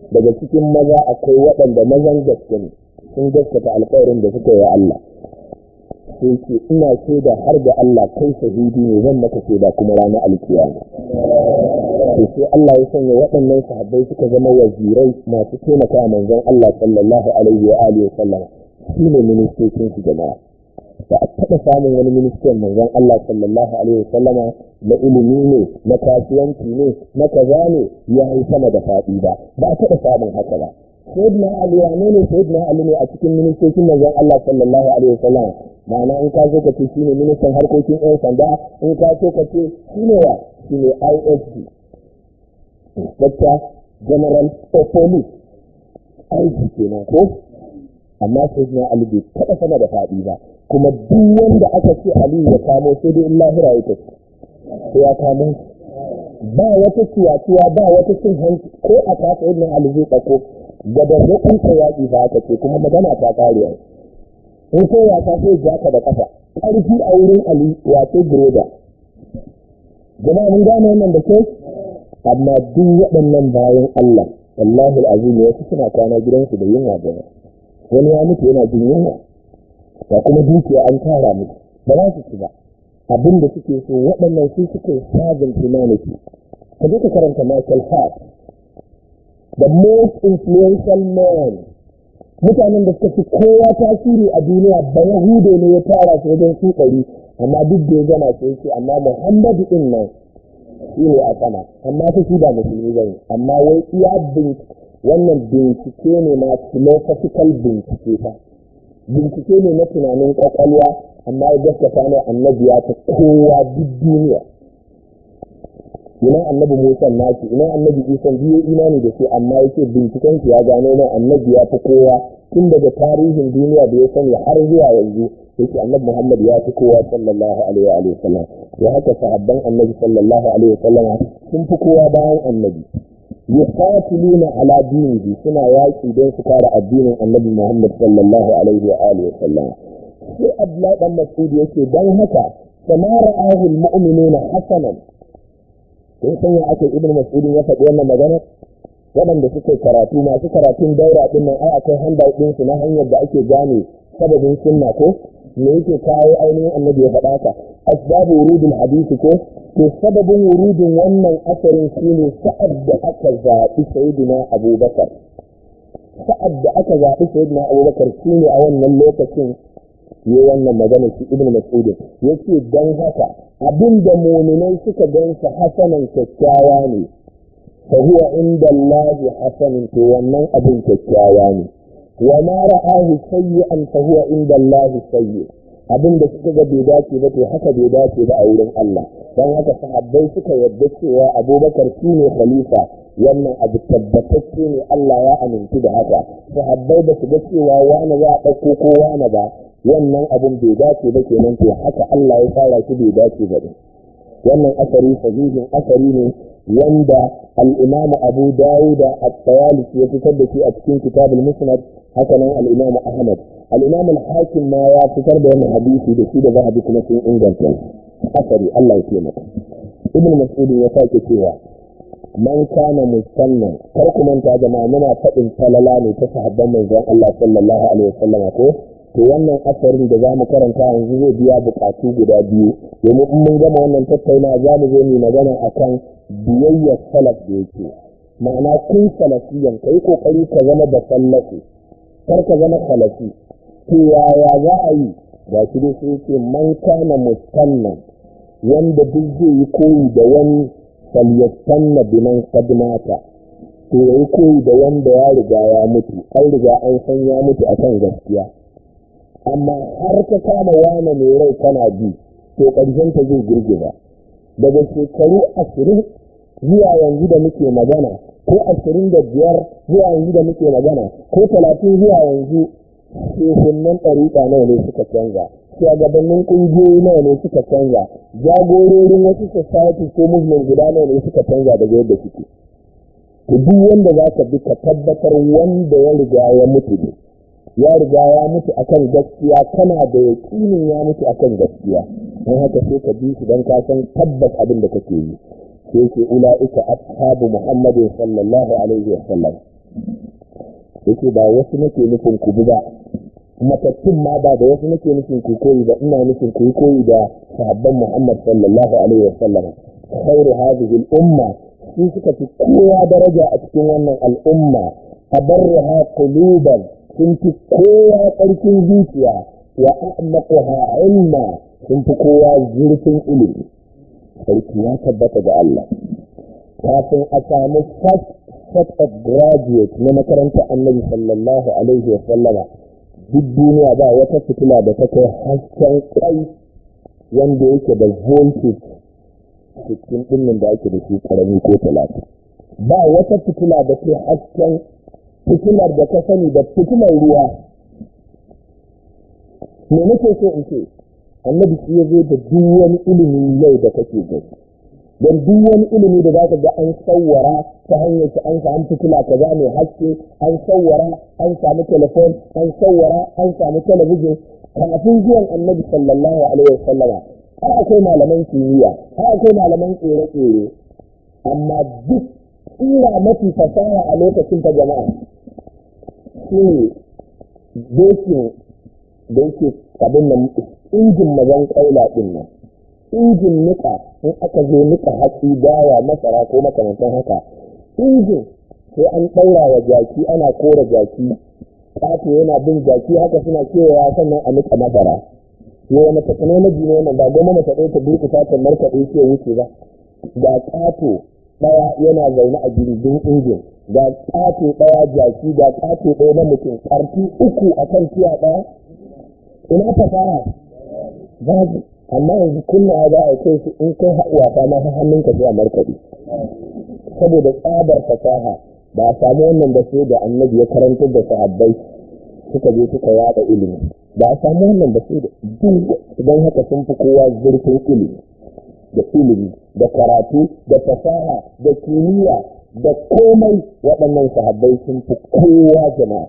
daga cikin maza akwai waɗanda mazan gaske ne sun gaskata alƙawarin da suka yi wa Allah sai ce ina shaida har da Allah kai shahidi ne zan maka shaida kuma ranar alkiyama to sai Allah ya sanya waɗannan sahabbai suka zama wazirai masu taimaka manzon Allah sallallahu alaihi wa alihi wa sallam su ne ministocin su jama'a ba a taɓa samun wani ministan manzon Allah sallallahu alaihi wa sallama na ilimi ne na kasuwanci ne na kaza ne ya yi sama da faɗi ba ba a taɓa samun haka ba. Sayyidina Ali ya ne Sayyidina Ali ne a cikin ministocin manzon Allah sallallahu alaihi wa sallama ma'ana in ka so ka ce shine ministan harkokin ɗan sanda in ka so ka ce shine wa shine I S P Inspector General of Police aiki kenan ko amma Sayyidina Ali bai taɓa sama da faɗi ba kuma duk wanda aka ce Ali ya kamo sai dai lahira ya tafi sai ya kamo ba wata ciwatuwa ba wata cin hanci ko a ka Sayyidina Ali zai ɗauko gadon rukun yaƙi ba aka ce kuma magana ta kare in sai ya ta sai jaka da kafa ƙarfi a wurin Ali wato broda jama'a mun gane wannan da kai amma duk waɗannan bayan Allah wallahi alazim wasu suna kwana gidansu da yunwa da wani ya mutu yana jin yunwa ga kuma dukiya an tara musu ba za su ci ba abin da suke so waɗannan su suke sabon humanity ka je ka karanta Michael Hart the most influential man mutanen da suka fi kowa tasiri a duniya ba yahude ne ya tara su wajen su ɗari amma duk da ya gama sai ce amma muhammadu ɗin nan shi ne a sama amma ta shi ba musulmi ba ne amma wai iya wannan bincike ne na philosophical bincike fa bincike ne na tunanin kwakwalwa amma ya gaskata ne annabi ya ta kowa duk duniya ina annabi Musa naki ina annabi Isa biyo imani da shi amma yake binciken shi ya gano ne annabi ya fi kowa tun daga tarihin duniya da ya sani har zuwa yanzu yake annabi Muhammad ya fi kowa sallallahu alaihi wa sallam ya haka sahabban annabi sallallahu alaihi wa sallam sun fi kowa bayan annabi yuqatiluna ala dinihi suna yaki don su kare addinin annabi Muhammad sallallahu alaihi wa alihi wa sallam sai Abdullah dan Mas'ud yake dan haka samara ahul mu'minuna hasanan kun san ya ake ibn mas'udin ya faɗi wannan magana waɗanda suke karatu masu karatun daura din nan ai akwai handout din su na hanyar da ake gane sababin sunna ko me yake kawo ainihin annabi ya faɗa ka asbabu wurudul hadisi ko to sababin wurudin wannan asarin shine sa'ad da aka zaɓi sayyidina abubakar sa'ad da aka zaɓi sayyidina abubakar shine a wannan lokacin yi wannan magana shi ibn mas'ud yake dan haka abinda mu'minai suka gansa hasanan kyakkyawa ne fa huwa inda Allah hasanun to wannan abin kyakkyawa ne wa ma ra'ahu sayyi'an fa huwa inda Allah sayyi abinda suka ga bai dace ba to haka bai dace ba a wurin Allah dan haka sahabbai suka yarda cewa Abubakar shine khalifa wannan abu tabbatacce ne Allah ya amintu da haka sahabbai ba su ga cewa wani za a ɗauko ko wani ba wannan abun bai dace ba kenan to haka Allah ya fara shi bai dace ba ne wannan asari sahihin asari ne wanda al-Imam Abu Dawud at-Tayalisi ya fitar da shi a cikin Kitabul Musnad haka nan al-Imam Ahmad al-Imam al-Hakim ma ya fitar da wannan hadisi da shi da zahabi kuma sun inganta asari Allah ya taimaka Ibn Mas'ud ya sake cewa man kana musannan kar ku manta jama'a muna faɗin falala ne ta sahabban manzon Allah sallallahu alaihi wasallam ko to wannan asarin da za mu karanta yanzu zai biya bukatu guda biyu domin in mun gama wannan tattauna za mu zo mu magana akan biyayyar salaf da yake ma'ana kun salafiyan ka yi kokari ka zama da sallafi kar ka zama salafi to yaya za a yi ga shi dai sai ce man kana musannan wanda duk zai yi koyi da wani falyastanna biman qadmata to yayi koyi da wanda ya riga ya mutu an riga an san ya mutu akan gaskiya amma har ka kama wani mai rai kana bi to ƙarshen ta zai girgiza daga shekaru ashirin zuwa yanzu da muke magana ko ashirin da biyar zuwa yanzu da muke magana ko talatin zuwa yanzu shehunan ɗariƙa nawa ne suka canza shugabannin ƙungiyoyi nawa ne suka canza jagororin wasu society ko movement guda nawa ne suka canza daga yadda suke to duk wanda za ka bi ka tabbatar wanda ya riga ya mutu ne ya riga ya mutu akan gaskiya kana da yakinin ya mutu akan gaskiya don haka sai ka bi shi don ka san tabbas abin da kake yi sai ke ula'ika ashabu muhammadin sallallahu alaihi wa sallam yake ba wasu nake nufin ku bi ba, matattun ma ba da wasu nake nufin ku koyi ba, ina nufin ku koyi da sahabban Muhammad sallallahu alaihi wa sallam. khairu hadhihi al-umma, su suka fi kowa daraja a cikin wannan al'umma, abarraha quluban, sun fi kowa ƙarfin zuciya, wa a'maquha ilma, sun fi kowa zurfin ilimi. Sarki ya tabbata ga Allah. Kafin a samu first set of graduates na makarantar Annabi sallallahu alaihi wa sallama, duk duniya ba wata fitila da ta kai hasken kai wanda yake da voltage cikin ɗinnin da ake da shi karami ko talatin. Ba wata fitila da ke hasken fitilar da ta sani da fitilar ruwa. Me nake so in ce, Annabi shi ya zo da duk wani ilimi yau da kake gani. Don duk wani ilimi da za ka ga an sauwara ta hanyar shi, an samu fitila kaza mai haske, an sauwara, an samu telefon, an sauwara, an samu talabijin. Kafin zuwan Annabi sallallahu alaihi wasallama, har akwai malaman kimiyya, har akwai malaman tsere-tsere, amma duk tsira mafi fasaha a lokacin ta jama'a shi ne dokin da yake abin nan, injin mazan kaula din nan, injin nika, in aka zo nika hatsi, dawa, masara ko makamantan haka, injin sai an ɗaura wa jaki, ana kora jaki, ƙato yana bin jaki, haka suna kewaye sannan a nika masara. Yau wani technology ne wannan, ba goma mace ɗaya ta burkuta ta markaɗe ce wuce ba. Ga ƙato ɗaya yana zaune a jirgin injin, ga ƙato ɗaya jaki, ga ƙato ɗaya na mutum, ƙarfi uku a kan tiya ɗaya. Ina fasaha babu, amma yanzu kunna za a kai su in kai wasa ma hannunka sai a markaɗe. Saboda tsabar fasaha ba a samu wannan da sai da Annabi ya karantar da sahabbai suka je suka yaɗa ilimi. Ba a samu wannan da sai da duk, don haka sun fi kowa zurfin ilimi da ilimi da karatu da fasaha da kimiyya da komai. Waɗannan sahabbai sun fi kowa jama'a.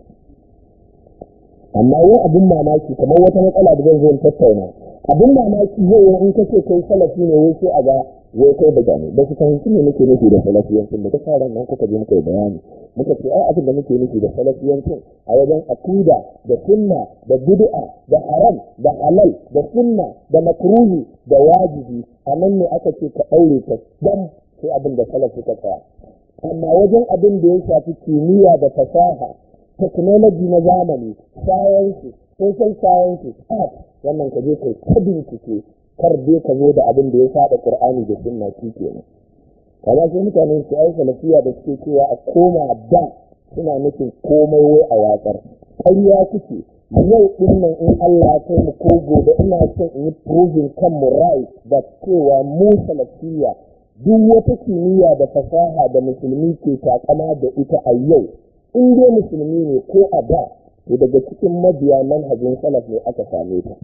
Amma yau abin mamaki, kamar wata matsala da zan zo tattauna, abin mamaki yau in kace kai salafi ne, wai sai a ga wai kai da gane ba su fahimci ne muke nufi da salafiyancin da ta ran nan kuka je muka yi bayani, muka ce ai abin da muke nufi da salafiyancin a wajen aqida da sunna da bid'a da haram da halal da sunna da makruhi da wajibi, a nan ne aka ce ka daure ka dan sai abin da salafi ka tsaya. Amma wajen abin da ya shafi kimiyya da fasaha, technology na zamani, science, social sciences, art, wannan ka je kai ta bincike, kar dai ka zo da abin da ya saba Qur'ani da sunna shi kenan. Kaza sai mutane su ai salafiya da suke cewa a koma da, suna nufin komai wai a watsar. Ƙarya kuke. Yau din nan in Allah ya kai mu ko gobe, ina son in yi proving kan mu right da cewa mu salafiya duk wata kimiyya da fasaha da musulmi ke takama da ita a yau, in dai musulmi ne ko a da, to daga cikin mabiya manhajin salaf ne aka same ta.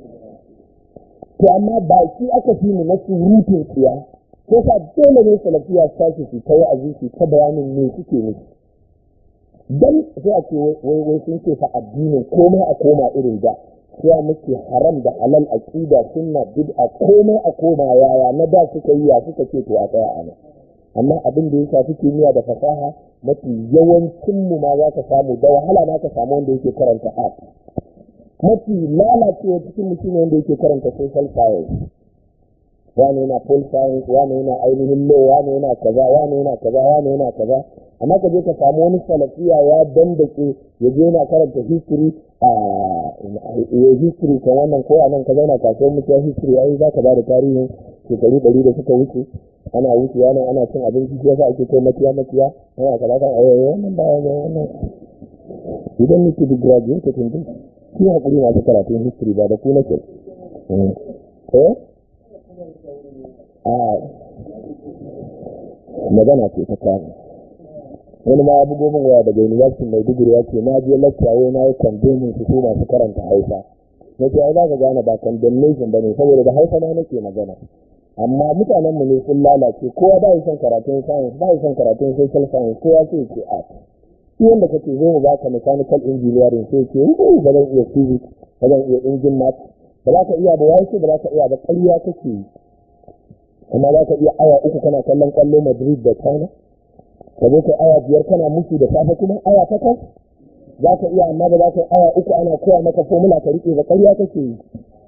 To amma baki aka fi mu na surutun tsiya, ko sa dole ne salafiya su tashi su ta wa'azi su ta bayanin me suke nufi. Dan sai a ce wai wai sun ce fa addinin komai a koma irin da, sai muke haram da halal, aqida, sunna, bid'a, komai a koma yaya na da suka yi, ya suka ce to a tsaya a nan. Amma abin da ya shafi kimiyya da fasaha, mafi yawancin mu ma za ka samu da wahala ma ka samu wanda yake karanta art. Mafi lalacewa cikin mutum wanda yake karanta social science, wani yana pol science, wani yana ainihin law, wani yana kaza, wani yana kaza, wani yana kaza. Amma ka je ka samu wani salafiya ya dandake ya je yana karanta history, a history kan wannan ko anan ka zauna kasuwar mutuwa history, ai za ka ba da tarihin shekaru ɗari da suka wuce, ana wucewa nan ana cin abinci, shi yasa ake kai makiya makiya, ana kaza kan ayoyi wannan ba wannan. Idan nake da graduate tun din ki hakuri masu karatun history ba da ku nake. Eh? Ah. Magana ce ta kawo. Wani ma abu goma waya daga university mai digiri ya ce na je lecture wai na yi condemning su masu karanta Hausa. Na ce ai za ka gane ba condemnation ba ne, saboda da Hausa ma nake magana. Amma mutanen mu ne sun lalace, kowa ba yi son karatun science, ba yi son karatun social science, kowa sai ce art. Shi wanda kake zo mu baka mechanical engineering sai ce ba zan iya physics, ba zan iya engine math, ba za ka iya ba, wai ba za ka iya ba, ƙarya kake yi. Amma za ka iya awa uku kana kallon kwallo Madrid da China, ka zo kai awa biyar kana musu da safe kuma awa takwas za ka iya, amma ba za ka yi awa uku ana koya maka formula ka riƙe ba, ƙarya kake yi.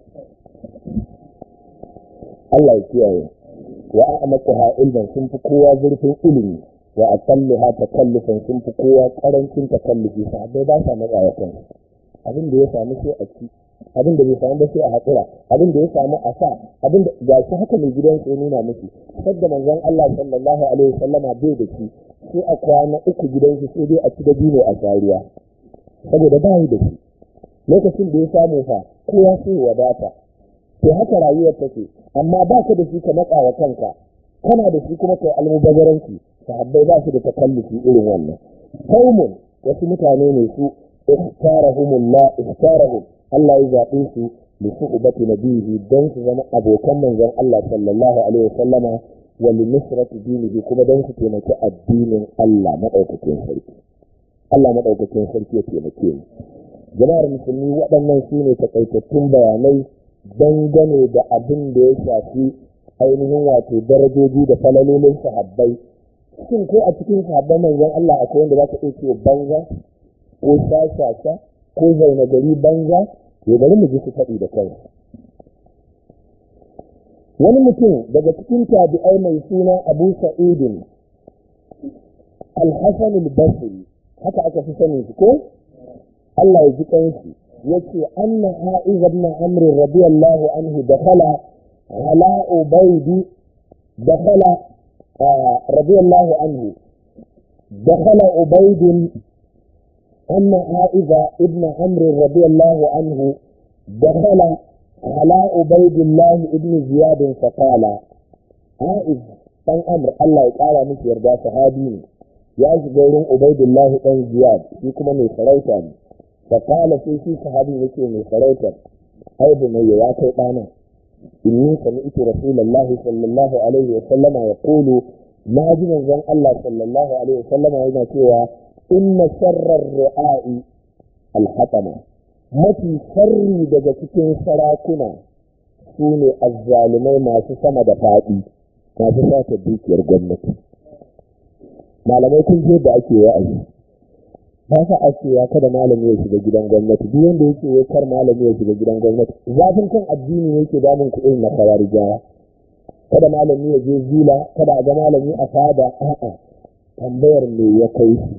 Allah ya kiyaye. wa a'maquha ilman, sun fi kowa zurfin ilimi, wa aqalluha takallufan, sun fi kowa karancin takallufi. Sahabbai ba sa matsawa kan abin da ya samu sai a ci, abin da bai samu ba sai a haƙura, abin da ya samu a sa, abin da ga shi haka mai gidan sai nuna musu sadda manzon Allah sallallahu alaihi wasallama bai da shi sai a kwana uku gidan shi sai dai a ci da dino a shariya saboda ba yi da shi. Lokacin da ya samu fa kowa sai wadata. To haka rayuwar take, amma ba ka da shi ka matsa wa kanka, kana da shi kuma kai almubazzaranci. Sahabbai ba su da takallufi irin wannan. Qaumun, wasu mutane ne su ikhtarahumullah ikhtarahum, Allah ya zaɓe su da suhbati nabihi don su zama abokan manzon Allah sallallahu alaihi wasallama wa li nusrati dinihi, kuma don su taimaki addinin Allah madaukakin sarki. Allah madaukakin sarki ya taimake mu. Jama'ar musulmi, waɗannan su ne takaitattun bayanai dangane da abin da ya shafi ainihin wato darajoji da falalolin sahabbai. Shin ko a cikin sahabban manzon Allah akwai wanda za ka iya cewa banza ko shashasha ko zaune gari banza? Ya bari mu ji su faɗi da kansu. Wani mutum daga cikin tabi'ai mai suna Abu Sa'idin Al-Hasan al-Basri, haka aka fi sanin shi ko? Allah ya ji kanshi, yace anna Ha'iz ibn Amr radiyallahu anhu dakhala ala Ubayd dakhala radiyallahu anhu dakhala Ubayd anna Ha'iz ibn Amr radiyallahu anhu dakhala ala Ubaydillah ibn Ziyad faqala. Ha'iz dan Amr, Allah ya kara miki yarda, sahabi ne, ya shiga wurin Ubaydillah dan Ziyad, shi kuma mai sarauta ne. فقال في في صحابي يكي من فريتا أيضا يواكي قانا إني سمعت رسول الله صلى الله عليه وسلم يقول ما جنا زن الله صلى الله عليه وسلم هنا كوا إن شر الرعاء الحطمة، ما في شر دجتين سراكنا سوني الظالمين ما سسما دفاتي ما سسما تبيك يرغمك. ما لم يكن جيد أكي وأجي ba sa acewa kada malami ya shiga gidan gwamnati. Duk wanda yake wai kar malami ya shiga gidan gwamnati, zafin kan addini yake damun ku irin na kawarijawa. Kada malami ya je zila, kada a ga malami a fada, a'a, tambayar me ya kai shi.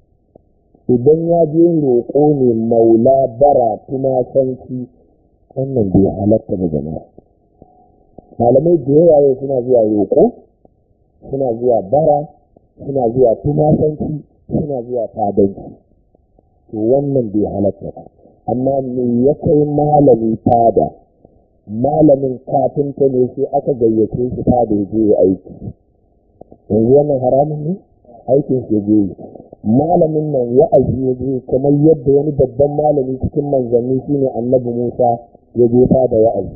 Idan ya je roƙo ne, maula, bara, tumasanci, wannan bai halatta ba jama'a. Malamai da yawa yau suna zuwa roƙo, suna zuwa bara, suna zuwa tumasanci, suna zuwa fadanci. To wannan bai halatta ba. Amma me ya kai malami fada? Malamin kafinta ne sai aka gayyace shi fada ya je aiki. Yanzu wannan haramun ne? Aikin shi je yi. Malamin nan ya aji ya je kamar yadda wani babban malami cikin manzanni shine Annabi Musa ya je fada ya aji.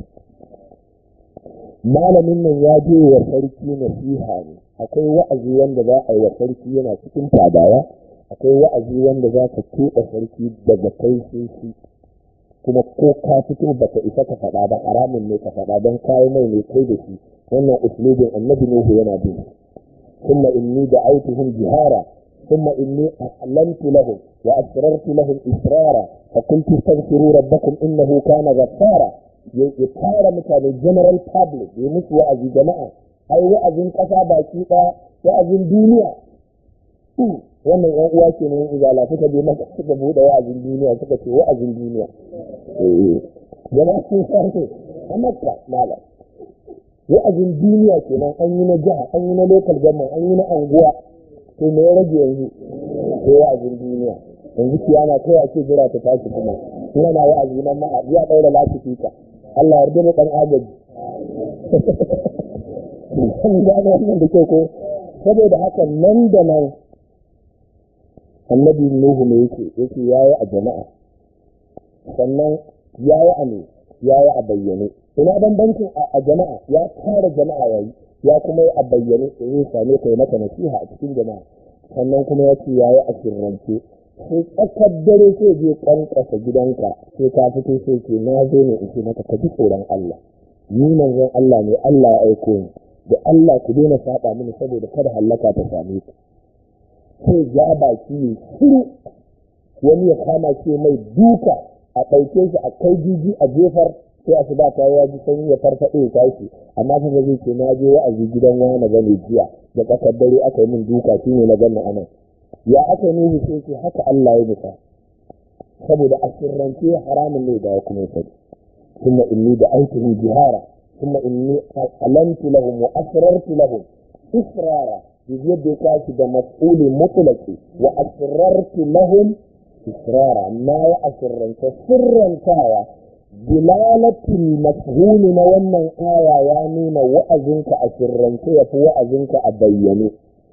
Malamin nan ya je wa sarki nasiha ne. Akwai wa'azi wanda za a yi wa sarki yana cikin fadawa, akwai wa'azi wanda za ka keɓe sarki daga kai sai shi, kuma ko ka fito ba ka isa ka faɗa ba, haramun ne ka faɗa don kayi mai ne kai da shi. Wannan uslubin Annabi Nuhu yana bin. Thumma inni da'awtuhum jihara thumma inni a'lantu lahum wa asrartu lahum israra fa qultu astaghfiru rabbakum innahu kana ghaffara. Ya tara mutane, general public, ya musu wa'azi jama'a. Ai wa'azin ƙasa baki ɗaya, wa'azin duniya. Wannan ‘yan uwa ke ne izala suka je maka suka buɗe wa'azin duniya, suka ce wa'azin duniya. Jama'a sun sarfe a Makka malam. Wa'azin duniya kenan, an yi na jiha, an yi na local government, an yi na anguwa. To me ya rage yanzu? Sai wa'azin duniya. Yanzu kiyama kai ake jira ta tashi kuma. Ina na wa'azi nan ma ya ɗaura lasifika. Allah yarda da ɗan agaji. Kan gane wannan da kyau ko? Saboda haka nan da nan Annabi Nuhu ne yake yake yayi a jama'a, sannan yayi a ne yayi a bayyane. Ina bambancin a jama'a, ya tara jama'a yayi, ya kuma yi a bayyane sai ya same kai maka nasiha a cikin jama'a, sannan kuma yace yayi a sirrance. Sai tsakar dare sai je kankasa gidanka, sai ka fito sai ke na zo ne in ce maka ka ji tsoron Allah, ni manzon Allah ne, Allah ya aiko ni, da Allah ku daina saba mini saboda kada hallaka ta same ku. sai ja baki ne shiru, wani ya kama shi mai duka a ɗauke shi a kai jiji a jefar, sai a su ba ta ya ji sanyi ya farfaɗo ya tashi, amma kuma zai ce na je wa'azi gidan wani gane jiya da ƙasar dare aka yi min duka shi ne na ganna anan. Ya aka nufi sai ce haka Allah ya nufa, saboda a sirrance haramun ne da ya kuma sani. ثم إني دعوتهم جهارا ثم إني أعلنت لهم وأسررت لهم إسرارا بيد كاشف مفعول مطلق وأسررت لهم إسرارا ما يأسرن سرا كايا دلالة المفهوم نوما آية يعني وأذنك أسرن كيف وأذنك أبيني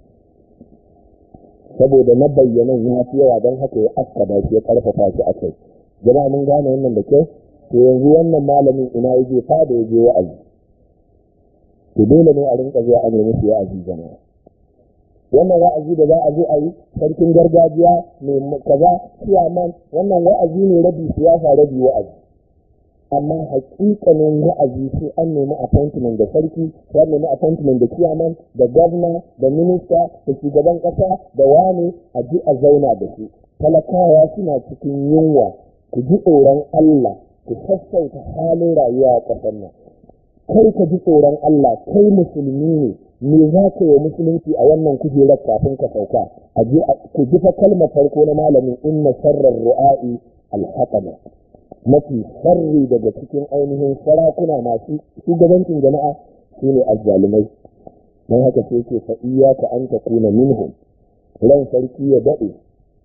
saboda na bayyanan ya fi yawa don haka ya askada shi ya karfafa shi a kai. Jama'a mun gane wannan da kyau. To yanzu wannan malamin ina yaje fada yaje wa'azi, to dole ne a rinka zuwa a nemi su wa'azi jama'a. Wannan wa'azi da za a zo a yi sarkin gargajiya mai kaza ciyaman, wannan wa'azi ne rabi siyasa rabi wa'azi, amma hakikanin wa'azi sai an nemi appointment da sarki, sai an nemi appointment da ciyaman da gwamna da minista da shugaban kasa da wani a ji a zauna da su. Talakawa suna cikin yunwa, ku ji tsoron Allah, ku sassauta halin rayuwa a ƙasar nan. Kai ka ji tsoron Allah, kai musulmi ne, me za ka yi musulunci a wannan kujerar kafin ka sauka? A je ku ji fa kalmar farko na malamin inna sharrar ru'a'i alhaqama. Mafi sharri daga cikin ainihin sarakuna masu shugabancin jama'a su ne azzalumai. Don haka sai ke fa iyyaka an takuna minhum. Ran sarki ya daɗe,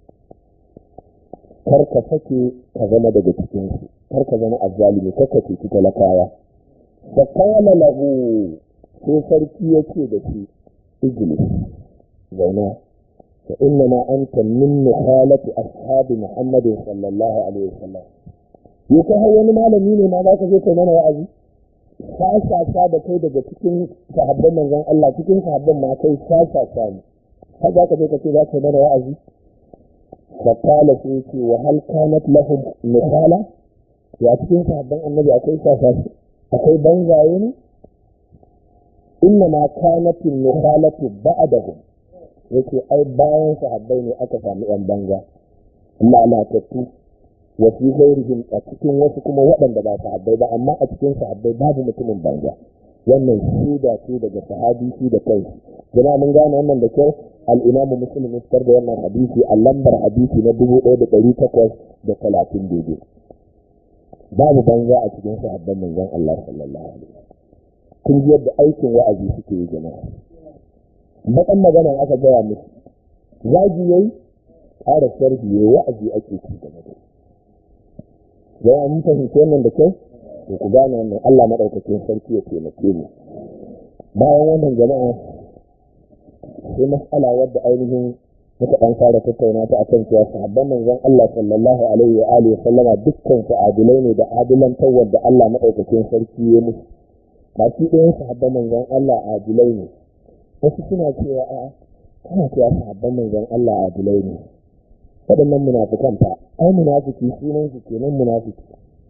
kar ka sake ka zama daga cikinsu, kar ka zama azzalimi, kar ka cuci talakawa. Da kala lahu, sai sarki ya ce da shi ijlis zauna, fa inna ma anta min nukhalati ashabi muhammadin sallallahu alaihi wasallam. Yau kai har wani malami ne ma za ka je kai mana wa'azi? Sasasa da kai daga cikin sahabban manzon Allah, cikin sahabban ma kai sasasa ne, har za ka je ka ce za ka mana wa'azi? فقال سيتي وهل كانت لهم نخالة؟ يا cikin sahabban annabi akwai sasashi, akwai banzaye ne? إنما كانت النخالة بعدهم. yake ai bayan sahabbai ne aka sami yan banza, lalatattu, wa fi ghairihim, a cikin wasu kuma waɗanda ba sahabbai ba, amma a cikin sahabbai babu mutumin banza. Wannan shaida ce daga sahabi shi da kai. Jama'a mun gane wannan da kyau. Al-Imam Muslim ya fitar da wannan hadisi a lambar hadisi na dubu ɗaya da ɗari takwas da talatin daidai. Babu banza a cikin sahabban manzon Allah sallallahu alaihi wasallam. Kun ji yadda aikin wa'azi suke yi jama'a. Bakan magana aka gaya musu, zagi yayi, ƙara sharhi yayi, wa'azi ake ci gaba da. Jama'a mun fahimci wannan da kyau. To ku gane wannan, Allah madaukakin sarki ya taimake mu. Bayan wannan jama'a sai mas'ala wadda ainihin muka dan fara tattauna ta akan cewa sahabban manzon Allah sallallahu alaihi wa alihi wa sallama dukkan su adilai ne da adilan tawwad da Allah madaukakin sarki ya musu. Ba shi ɗayan sahabban manzon Allah adilai ne. Wasu suna cewa a kana cewa sahabban manzon Allah adilai ne. Waɗannan munafikan fa, ai munafiki sunan su kenan munafiki.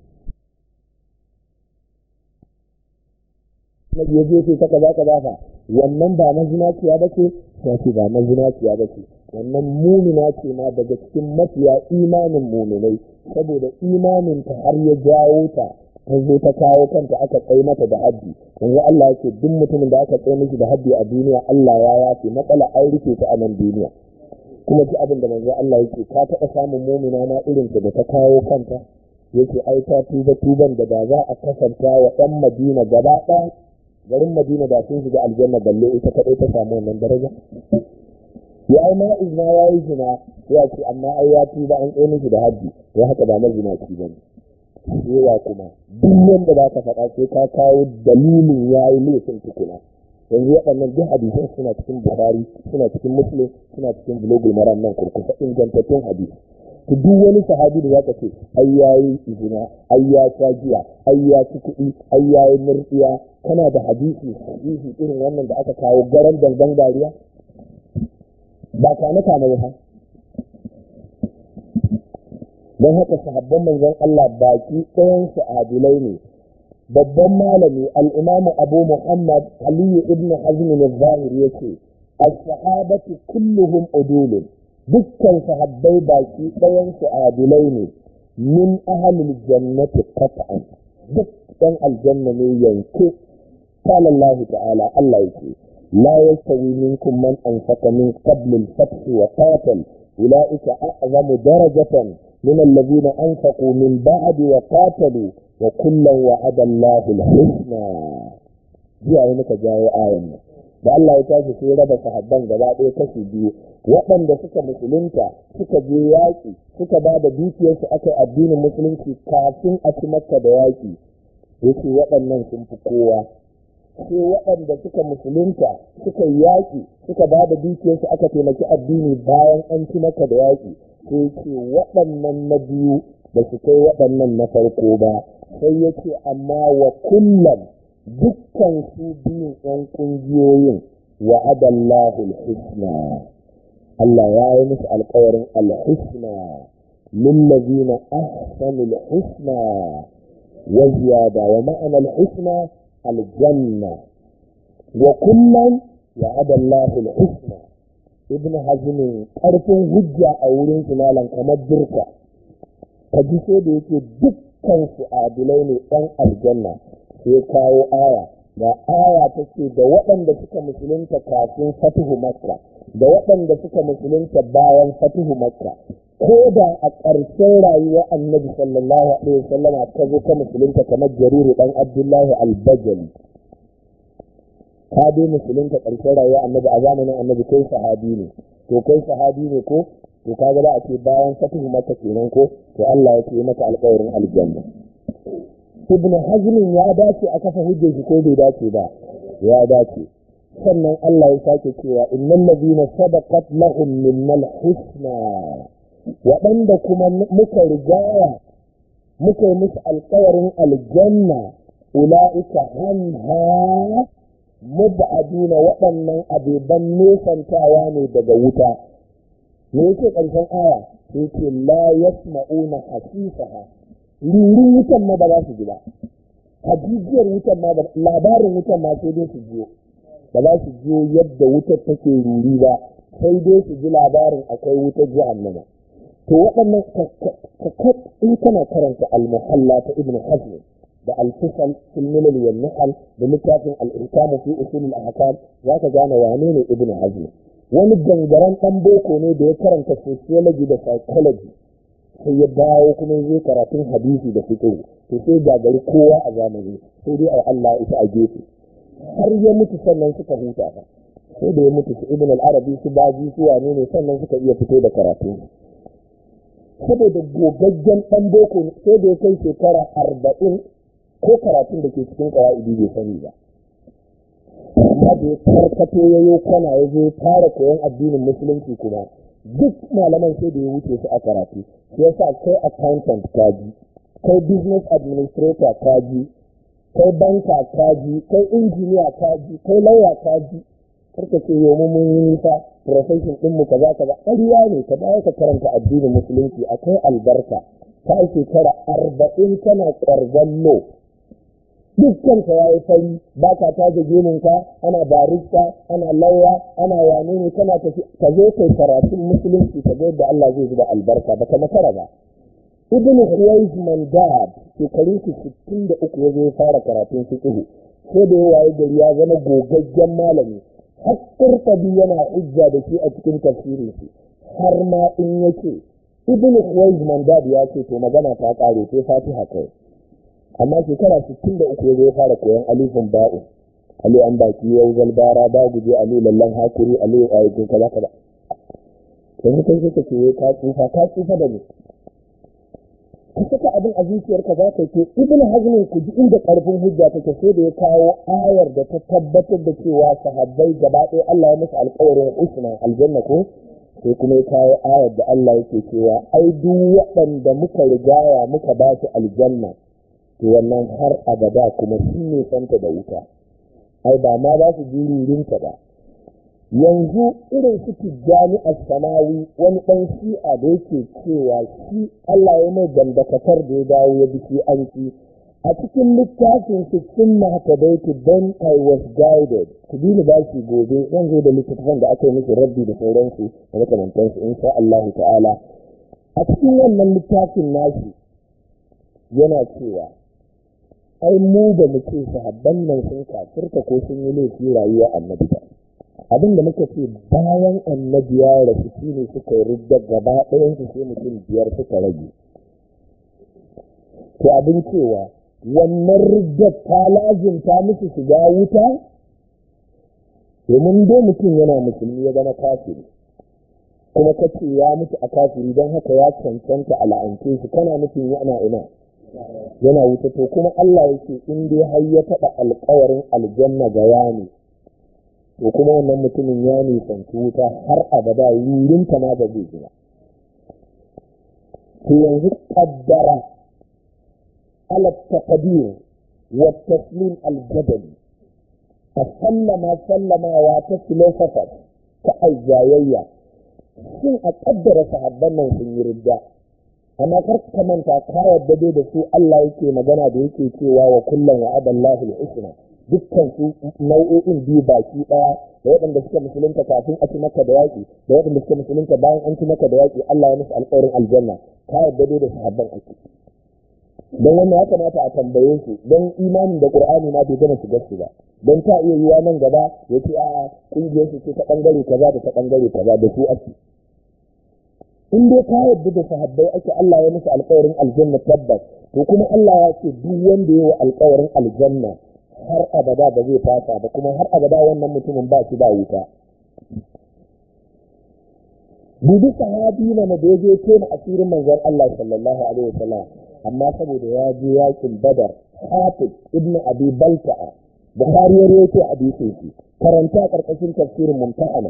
Na biye je ce ta kaza kaza fa, wannan ba mazinaciya ba ce, ta ce ba mazinaciya ba ce, wannan mumina ce ma daga cikin mafiya imanin muminai, saboda imanin ta har ya jawo ta ta zo ta kawo kanta aka tsaye mata da haddi. Yanzu Allah yake duk mutumin da aka tsaye mishi da haddi a duniya Allah ya yafe, matsala an rufe ta a nan duniya. Kuma ji abin da manzo Allah yake, ka taɓa samun mumina na irin ta da ta kawo kanta, yake ai ta tuba tuban da ba za a kasanta wa ɗan Madina gaba ɗaya, garin Madina da sun shiga aljanna balle ita kadai ta samu wannan daraja. Ya ai ma izna ya yi zina, ya ce amma ai ya tuba an tsaye mishi da haddi, ya haka ba mazina ci ba ne. Yawa kuma duk wanda za ka faɗa sai ka kawo dalilin ya yi laifin tukuna. Yanzu waɗannan duk hadisan suna cikin Bukhari, suna cikin Muslim, suna cikin Bulugul Maram nan kurkusa ingantattun hadisi. To duk wani sahabi da zaka ce ai yayi izina, ai ya ta jiya, ai ya ci kuɗi, ai yayi murtiya, kana da hadisi hadisi irin wannan da aka kawo garan dangan dariya? Ba kana kana ba. Don haka sahabban manzon Allah baki ɗayan su adilai ne. Babban malami al-Imam Abu Muhammad Ali ibn Hazm al-Zahiri yake as-sahabatu kulluhum udulun, dukkan sahabbai baki ɗayan su adilai ne, min ahlil jannati qat'an, duk ɗan aljanna ne yanke. qala Allah ta'ala, Allah yake la yastawi minkum man anfaqa min qabl al-fath wa qatal ulaika a'zamu darajatan min alladhina anfaqu min ba'di wa qatalu wa kullan wa'ada Allahu al-husna. jiya ne muka jawo ayan nan da Allah ya tashi sai raba sahabban gaba ɗaya kashi biyu, waɗanda suka musulunta suka je yaƙi suka ba da dukiyarsu aka addinin musulunci kafin a ci Makka da yaƙi, yace waɗannan sun fi kowa. sai waɗanda suka musulunta suka yaƙi suka ba da dukiyarsu aka taimaki addini bayan an ci Makka da yaƙi, sai ce waɗannan na biyu ba su kai waɗannan na farko ba. sai yace amma wa kullum dukkan su biyun ɗan ƙungiyoyin wa'adallahu al-husna, Allah ya yi musu alƙawarin al-husna lillazina ahsanu al-husna wa ziyada, wa ma'ana al-husna al-janna, wa kullum wa'adallahu al-husna. ibn hazm ƙarfin hujja a wurin su malan kamar dirka, ka ji sai da yake dukkan su adilai ne ɗan aljanna. sai kawo aya da aya take da waɗanda suka musulunta kafin fatuhu Makka da waɗanda suka musulunta bayan fatuhu Makka. ko da a ƙarshen rayuwar annabi sallallahu alaihi wasallam ka zo ka musulunta kamar Jariru dan Abdullahi al-Bajali, ka dai musulunta ƙarshen rayuwar annabi a zamanin annabi kai sahabi ne, to kai sahabi ne ko to kaga za a ce bayan fatuhu Makka kenan ko to Allah ya ce maka alƙawarin aljanna. ibn hazm ya dace a kafa hujjar shi ko bai dace ba? ya dace. sannan Allah ya sake cewa innal ladina sabaqat lahum minnal husna, waɗanda kuma muka rigaya muka yi musu alƙawarin aljanna, ula'ika anha mubaduna, waɗannan abeban nesantawa ne daga wuta. me yake ƙarshen aya? sai ce la yasma'una hasisaha, rurin wutan ma ba za su ji ba, hajijiyar wutan ma, labarin wutan ma sai dai su jiyo, ba za su jiyo yadda wutar take ruri ba, sai dai su ji labarin akwai wutar jahannama. to waɗannan kakkat in kana karanta al-muhalla ta ibn hazm da al-fisal fil milal wal nihal da littafin al-ihkam fi usul al-ahkam, za ka gane wane ne ibn hazm. wani gangaren ɗan boko ne da ya karanta sociology da psychology, sai ya dawo kuma zai karatun hadisi da fiqh, to sai gagari kowa a zamani, sai dai ai Allah ita a gefe, har ya mutu sannan suka huta fa. sai da ya mutu su ibn al-arabi su baji su wane ne sannan suka iya fito da karatu, saboda gogaggen ɗan boko sai da ya kai shekara arba'in ko karatun da ke cikin qawaidi bai sani ba. amma da ya karkato ya yi kwana ya zo fara koyon addinin musulunci kuma duk malaman sai da ya wuce su a karatu. shi yasa kai accountant kaji, kai business administrator kaji, kai banka kaji, kai injiniya kaji, kai lawyer kaji, karka ce yau mun yi nisa profession din mu kaza kaza. ƙarya ne, ka dawo ka karanta addinin musulunci akwai albarka. ka yi shekara arba'in kana ƙwargallo, dukkan ka yayi fari, ba ka taje gemunka, ana barista, ana lauya, ana wane ne, kana tafi ka zo kai karatun musulunci ka ga yadda Allah zai zuba albarka, ba ka makara ba. ibn Huwais Mandab shekarun shi sittin da uku ya zo ya fara karatun fiqh, sai da ya waye gari ya zama gogaggen malami, har Qurtubi yana hujja da shi a cikin tafsirin shi, har ma in yace ibn Huwais Mandab ya ce to magana ta kare sai Fatiha kai. amma shekara sittin da uku ya zo ya fara koyon alifin ba'u, ali an baki yau zalbara ba guje ali lallan hakuri ali ayatin kaza kaza. sai kai kake ce ka tsufa ka tsufa da ni, ka saka abin a zuciyarka za ka ce ibn hazmin ku ji inda karfin hujja take, sai da ya kawo ayar da ta tabbatar da cewa sahabbai gaba ɗaya Allah ya musu alƙawarin usna aljanna ko, sai kuma ya kawo ayar da Allah yake cewa ai duk waɗanda muka rigaya muka ba su aljanna to wannan har abada kuma sun ne santa da wuta, ai ba ma za su ji rurinta ba. yanzu irin su Tijjani as-Samawi, wani ɗan shi'a da yake cewa shi Allah ya mai dandakatar da ya dawo ya bi shi an ci, a cikin littafin su sunna ta daiki then I was guided ku bi ni bashi gobe zan zo da littafin da aka yi miki rabbi da sauransu da makamantansu insha Allah ta'ala. A cikin wannan littafin nashi yana cewa ai mu da muke sahabban nan sun kafirta ko sun yi laifi rayuwa annabi ba. Abin da muka ce bayan annabi ya rasu shine suka yi ridda gaba ɗayan su sai mutum biyar suka rage. To abin cewa wannan riddar ta lazimta musu shiga wuta domin dai mutum yana musulmi ya zama kafiri kuma kace ya mutu a kafiri don haka ya cancanta a la'ance shi kana mutum yana ina yana wuta. To kuma Allah yake in dai har ya taɓa alƙawarin aljanna ga yani to kuma wannan mutumin ya nisanci wuta har abada yurinta ma ba zai jira. To yanzu kaddara على التقدير والتسليم الجدلي فسلم سلم واتسل فقط كأجايا شن أقدر صحابنا في الرداء أما كرت كمان تكاية بدي سوء الله يكي مجانا بيكي كيوا وكلا وعد الله الحسنى dukkan su nau'o'in biyu baki daya da waɗanda suka musulunta kafin a ci maka da yaƙi da waɗanda suka musulunta bayan an ci maka da yaƙi Allah ya musu alƙawarin aljanna ka yadda dai da sahabban ake. Don wannan ya kamata a tambaye su don imanin da Qur'ani ma bai gama shigar su ba don ta iya yiwa nan gaba ya ce a'a kungiyar su ce ta bangare kaza da ta bangare kaza da su ake. In dai ka yarda da sahabbai ake Allah ya musu alƙawarin aljanna tabbas to kuma Allah ya ce duk wanda ya yi alƙawarin aljanna har abada ba zai fasa ba kuma har abada wannan mutumin ba shi ba wuta. Bibi sahabi na da ya je ce na asirin manzon Allah sallallahu alaihi wasallam amma saboda ya je yakin Badar Hafiz ibn Abi Balta'a Bukhari ya rawaito hadisin shi karanta karkashin tafsirin Mumtahana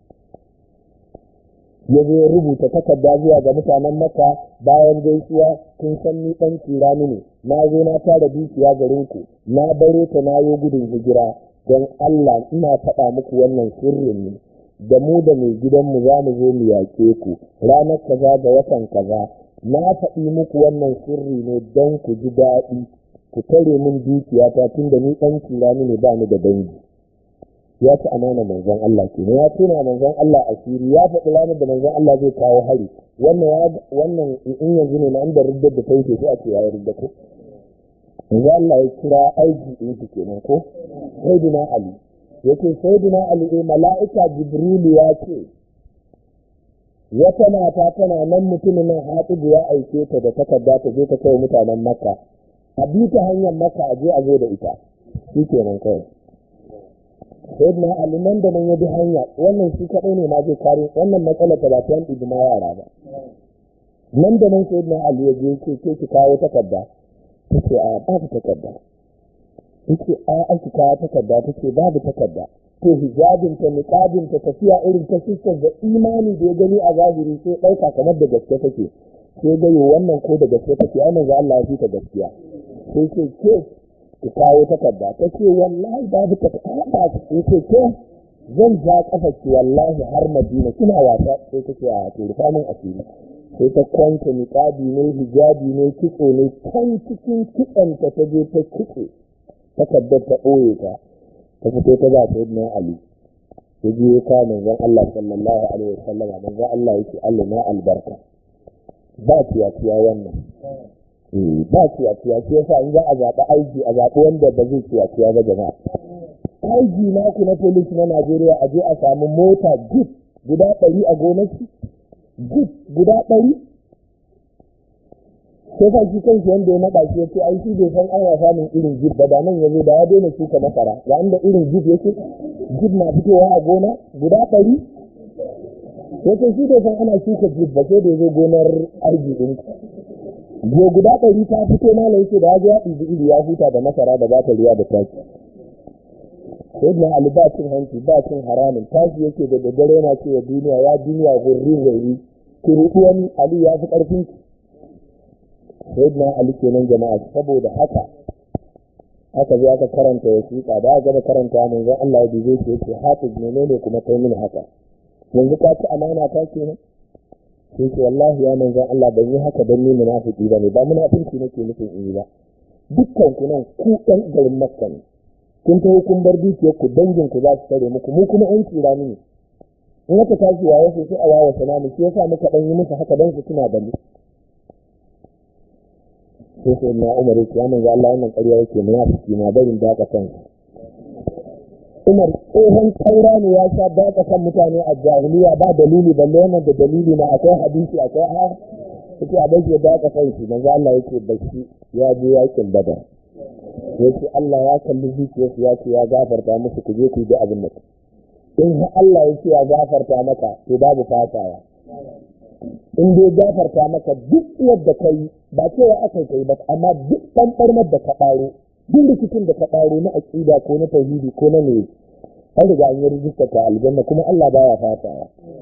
ya zo rubuta takarda zuwa ga mutanen Makka bayan gaisuwa kun san ni dan kirani ne na zo na tara dukiya garin ku na bare ta na yo gudun hijira don Allah ina faɗa muku wannan sirrin ne da mu da mai gidanmu za mu zo mu yaƙe ku ranar kaza ga watan kaza na faɗi muku wannan sirri ne don ku ji daɗi ku tare min dukiyata tun da ni ɗan kirani ne ba ni da dangi. Ya ci amana manzon Allah ke ya tuna manzon Allah asiri ya faɗi ranar da manzon Allah zai kawo hari wannan wannan in yanzu ne na inda riddar da ta wuce sai a ce ya yi riddar ko manzon Allah ya kira aiki ɗin shi kenan ko Sayyidina Ali yake Sayyidina Ali eh mala'ika Jibrilu ya ce wata mata tana nan mutumin nan Hatibu ya aike ta da takarda ta je ta kai mutanen Makka a bi ta hanyar Makka a je a zo da ita shi kenan kai Sayyidina Ali nan da nan ya bi hanya wannan shi kadai ne ma zai kare wannan matsalar ta ba ta yanki ma yara ba nan da nan Sayyidina Ali ya je ce ke ki kawo takarda take a babu takarda take a aka kawo takarda take babu takarda to hijabinta niqabinta tafiya irin ta sistar da imani da ya gani a zahiri sai ɗauka kamar da gaske take sai ga wannan ko da gaske take ai manzo Allah ya fi ta gaskiya sai ce ke ki kawo takarda take wallahi babu takarda sai ce ke zan ja kafa ki wallahi har Madina kina wasa sai take a to rufa min asiri sai ta kwanta niqabi ne hijabi ne kitso ne kan cikin kitsanta ta je ta kitse takardar ta ɓoye ta ta fito ta ba ta yadda Ali ya je ya kawo manzon Allah sallallahu alaihi wasallama manzon Allah yake Allah na albarka ba ciya-ciya wannan ba ciya-ciya shi yasa in za a zaɓi aiki a zaɓi wanda ba zai ciya-ciya ba jama'a aiki na ku na police na Najeriya a je a samu mota jeep guda ɗari a gonaki jeep guda ɗari sai fa shi kanshi wanda ya naɗa shi yace ai shi bai san ana samun irin jib ba da nan yazo da ya daina shuka masara ga inda irin jib yake jib na fitowa a gona guda ɗari yace shi bai san ana shuka jib ba sai da yazo gonar arziki go guda ɗari ta fito malai yake da ya ɗibi iri ya huta da masara da ba ta riya da taki sai na albacin hanci ba cin haramun tashi yake da daddare yana cewa duniya ya duniya gurri gurri kiruwan Ali ya fi ƙarfin sayyidina Ali kenan jama'a saboda haka aka zo aka karanta wasiƙa da aka gaba karanta manzon Allah ya dube shi yace hafiz menene kuma kai mini haka yanzu ka ci amana ta kenan sai ce wallahi ya manzon Allah ban yi haka dan ni munafiki bane ba munafiki nake nufin in yi ba dukkan ku nan ku ɗan garin Makka ne, kun taho kun bar dukiyar ku dangin ku za su tare muku, mu kuma ɗan tsirani ne, in aka tashi waye sai a wawa sana mu, shi yasa muka ɗan yi musu haka don su tuna da mu. sai sai na Umar ya manzo Allah wannan ƙarya yake munafiki na barin da ka san Umar tsohon kaura ne ya sha ba ka san mutane a jahiliya ba dalili balle wannan da dalili na akwai hadisi akwai a yake a bai da ka san shi manzo Allah yake bashi ya je yakin Badar yake Allah ya kalli zuciyarsu ya ce ya gafarta musu ku je ku yi abin da in har Allah ya ce ya gafarta maka to babu fasawa, in dai gafarta maka duk yadda kai ba cewa aka kai ba, amma duk ɓanɓarmar da ka ɓaro duk rikicin da ka ɓaro na aƙida ko na tauhidi ko na ne an riga an yi rijista ta aljanna kuma Allah baya fasawa.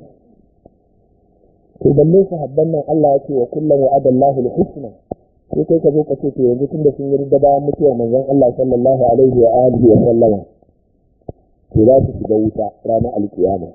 to balle sahabban nan Allah ya ce wa kullum wa adallahu al-husna, sai kai ka zo ka ce to yanzu tunda sun yi ridda bayan mutuwar manzon Allah sallallahu alaihi wa alihi wa sallama to za su shiga wuta ranar alkiyama.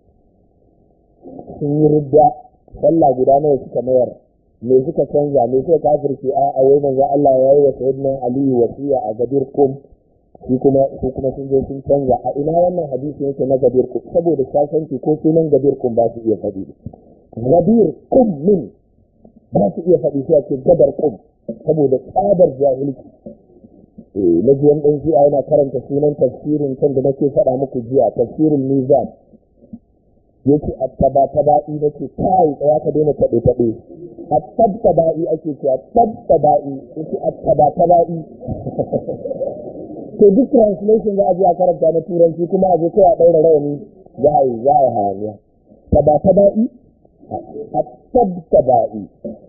sun yi ridda sallah guda nawa suka mayar, me suka canza, me suka kafirce a a wai manzo Allah ya yi wa sayyidina Ali wasiya a Gadir Kum, shi kuma su kuma sun je sun canza. A ina wannan hadisi yake na Gadir Kum? Saboda sasanci ko sunan Gadir Kum ba su iya faɗi. Gadir Kum min ba su iya faɗi sai ake Gadar Kum saboda tsadar jahilci. Eh na ji wani ɗan shi'a yana karanta sunan tafsirin can da nake faɗa muku jiya, tafsirin Mizan. yake attaba-taba'i da ke kawai tsaya ka daina taɓe-taɓe, attab-taba'i ake cewa attab-taba'i yake attaba-taba'i. to duk translation za a je a karanta na turanci kuma a je kai a ɗaura rawani za a yi za a yi hayaniya. Taba-taba'i attab-taba'i.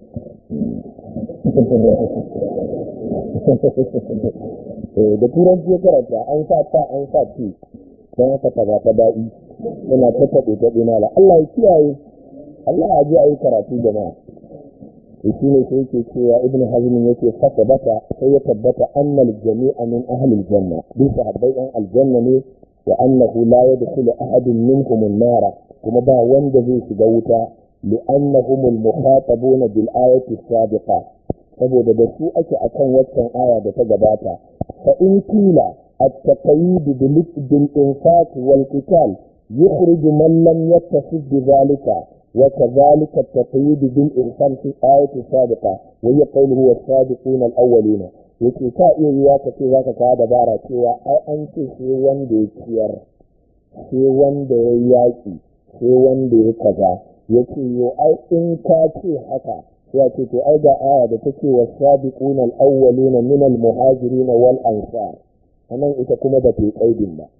da turanci ya karanta an sa ta an sa ce don haka taba-taba'i yana ta taɓe taɓe mala Allah ya kiyaye, Allah ya ji a yi karatu jama'a. shi ne sai yake cewa ibn hazm yake fasa bata sai ya tabbata annal jami'a min ahli aljanna, duk sahabbai ɗan aljanna ne, wa annahu la yadkhulu ahadun minhum an-nara, kuma ba wanda zai shiga wuta, li'annahum al-mukhatabuna bil ayati as-sabiqa, saboda da su ake akan waccan aya da ta gabata. fa in kila at-taqayyid bil infaq wal qital يخرج من لم يتصف بذلك، وكذلك التقييد بالإرسال في آية السابقة وهي قوله والسابقون الأولين. yake ka iya yiwa ka ce za ka kawo dabara cewa ai an ce sai wanda ya ciyar, sai wanda ya yaƙi, sai wanda ya kaza, yake yo ai in ka ce haka ya ce to ai ga aya da take wa sabiqun al-awwaluna min al-muhajirin wal ansar, anan ita kuma da ke kaidin ba,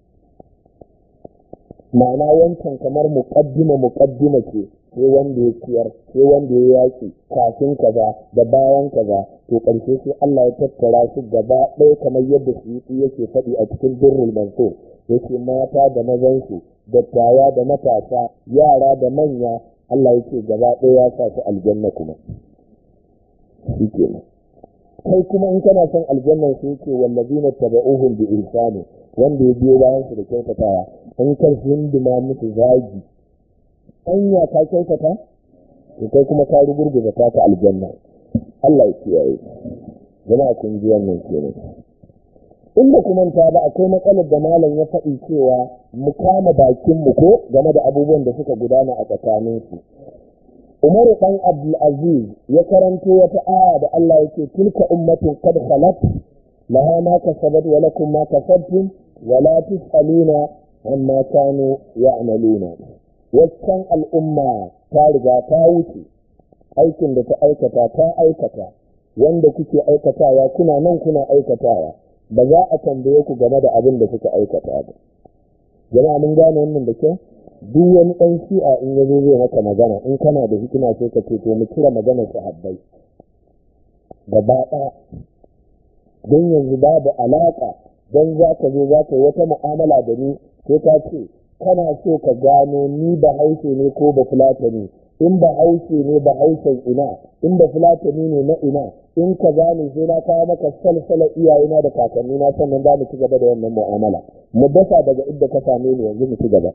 ma'ana wancan kamar muqaddima muqaddima ce, sai wanda ya ciyar, sai wanda ya yaki kafin kaza da bayan kaza, to karshe sai Allah ya tattara su gaba ɗaya kamar yadda su yake faɗi a cikin Durrul Mansur, yake mata da mazan su, dattawa da matasa, yara da manya, Allah yake gaba ɗaya ya sa su aljanna kuma. Shikenan. Kai kuma in kana son aljanna sai yake wallazina tabauhum bi ihsani, wanda ya biyo bayan su da kyautatawa, in kar hindima musu zagi anya ka kyautata to kai kuma ka rugurguza ta ta aljanna. Allah ya kiyaye. Jama'a kun ji wannan kenan. Inda kuma ta ba akwai matsalar da malam ya faɗi cewa mu kama bakin mu ko game da abubuwan da suka gudana a tsakanin su. Umar dan Abdul Aziz ya karanto wata aya da Allah yake tilka ummatun qad khalat laha ma kasabat wa lakum ma kasabtum wa la tusaluna amma kanu ya'maluna. Waccan al'umma ta riga ta wuce, aikin da ta aikata ta aikata, wanda kuke aikatawa kuna nan kuna aikatawa, ba za a tambaye ku game da abin da kuka aikata ba. Jama'a mun gane wannan da kyau? Duk wani ɗan shi'a in ya zo zai maka magana, in kana da hikima sai ka ce to mu kira maganar sahabbai gaba ɗaya, don yanzu babu alaƙa, don za ka zo za ka yi wata mu'amala da ni sai ka ce kana so ka gano ni ba haushe ne ko ba fulatani, in ba haushe ne ba haushen ina, in ba fulatani ne na ina, in ka gane sai na kawo maka salsala iyayena da kakannina, sannan za mu ci gaba da wannan mu'amala. Mu dasa daga inda ka same ni yanzu mu ci gaba.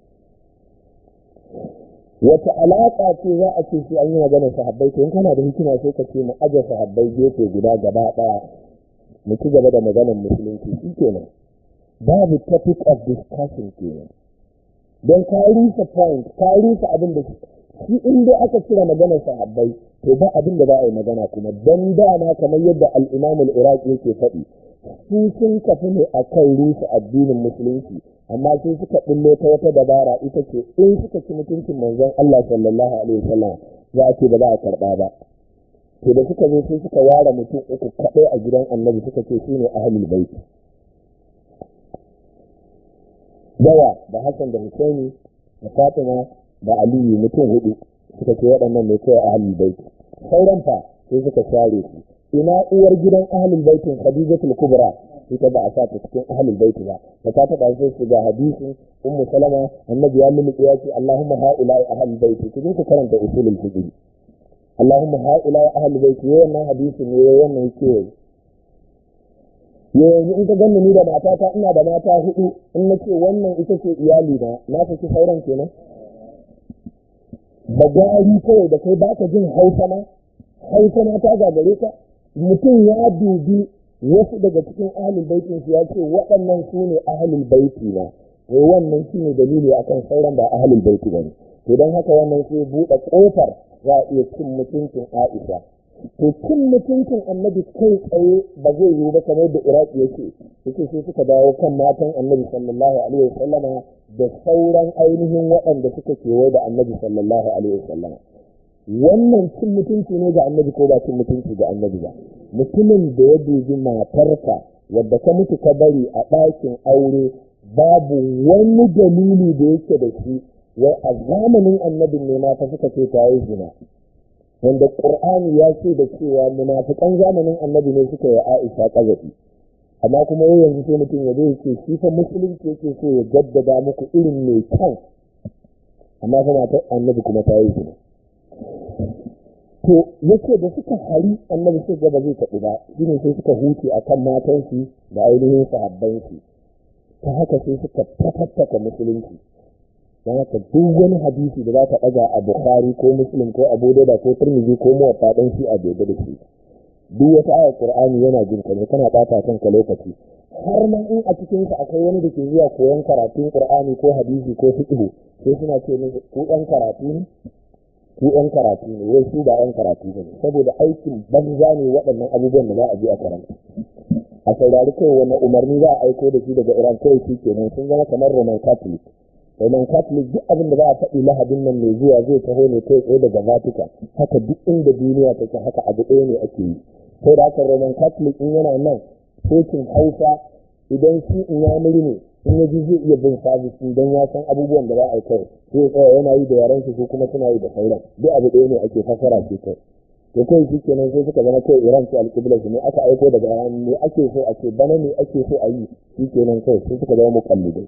Wata alaƙa ce za a ce shi an yi maganar sahabbai, to in kana da hikima sai ka ce mu aje sahabbai gefe guda gaba ɗaya, mu ci gaba da maganar musulunci shi kenan babu topic of discussion kenan don ka rusa point ka rusa abin da shi inda aka cire maganar sahabbai to ba abin da za a yi magana kuma don dama kamar yadda al-Imam al-Iraqi yake faɗi su sun kafi ne akan rusa addinin musulunci amma sai suka bullo ta wata dabara ita ce in suka ci mutuncin manzon Allah sallallahu alaihi wasallam za a ce ba za a karɓa ba to da suka zo sai suka ware mutum uku kaɗai a gidan annabi suka ce su ne ahlul bait yawa da Hassan da Husaini da Fatima da Aliyu mutum hudu suka ce waɗannan ne kawai ahlul bait sauran fa sai suka share su ina uwar gidan ahlul baitin Khadijatul Kubra ita ba a sa ta cikin ahlul bait ba da ta taɓa sai su ga hadisin Ummu Salama annabi ya lulluɓe ya ce Allahumma ha'ula'i ahlul bait ku ku karanta usulul fiqh Allahumma ha'ula'i ahlul bait wannan hadisin ne wannan yake yanzu in ka ganni ni da matata ina da mata hudu in nace wannan ita ce iyali na na saki sauran kenan da gari kawai da kai baka jin hausa ma hausa ma ta gagare ka mutum ya dubi wasu daga cikin ahlul baitin su ya ce waɗannan su ne ahlul baiti na to wannan shi ne dalili akan sauran ba ahlul baiti bane to don haka wannan sai buɗe ƙofar za a iya cin mutuncin Aisha to cin mutuncin annabi kai tsaye ba zai yiwu ba kamar da Iraki yake yake sai suka dawo kan matan annabi sallallahu alaihi wasallama da sauran ainihin waɗanda suka kewaye da annabi sallallahu alaihi wasallama wannan cin mutunci ne ga annabi ko ba cin mutunci ga annabi ba mutumin da ya dubi matarka wadda ka mutu ka bari a ɗakin aure babu wani dalili da yake da shi wai a zamanin annabin ne mata suka ce ta yi zina wanda ƙur'ani ya ce da cewa munafikan zamanin annabi ne suka yi Aisha ƙazafi amma kuma yau yanzu sai mutum ya zai ce shi fa musulunci yake so ya jaddada muku irin mai kyau amma fa matar annabi kuma ta yi zina to yake da suka hari annabi sai ga ba zai taɓi ba shine sai suka huce akan matansu da ainihin sahabbansu ta haka sai suka tafattaka musulunci don haka duk wani hadisi da za ta ɗaga a Bukhari ko Muslim ko Abu Dawud ko Tirmidhi ko Muwatta dan shi a daidai da shi duk wata ayar Qur'ani yana jin ka ne kana ɓata kanka lokaci har ma in a cikin sa akwai wani da ke zuwa koyon karatun Qur'ani ko hadisi ko fiqh sai suna ce musu ku ɗan karatu ne ku ɗan karatu ne wai su ba ɗan karatu ne saboda aikin banza ne waɗannan abubuwan da za a je a karanta a saurari kai wani umarni za a aiko da shi daga Iran kai shi kenan sun zama kamar Roman Catholic Roman Catholic duk abin da za a faɗi lahadin nan mai zuwa zai taho ne kai tsaye daga Vatican haka duk inda duniya take haka abu ɗaya ne ake yi sai da haka Roman Catholic in yana nan cocin Hausa idan shi in ya muri ne in ya ji zai iya bin sabisi don ya san abubuwan da za a yi kai sai tsaya yana yi da yaran su kuma suna yi da sauran duk abu ɗaya ne ake fasara ce kai to kai shi kenan sai suka zama kai Iran ce alƙiblar su ne aka aiko daga Iran ne ake so a ce bana ne ake so a yi shi kenan kai sai suka zama muƙallidai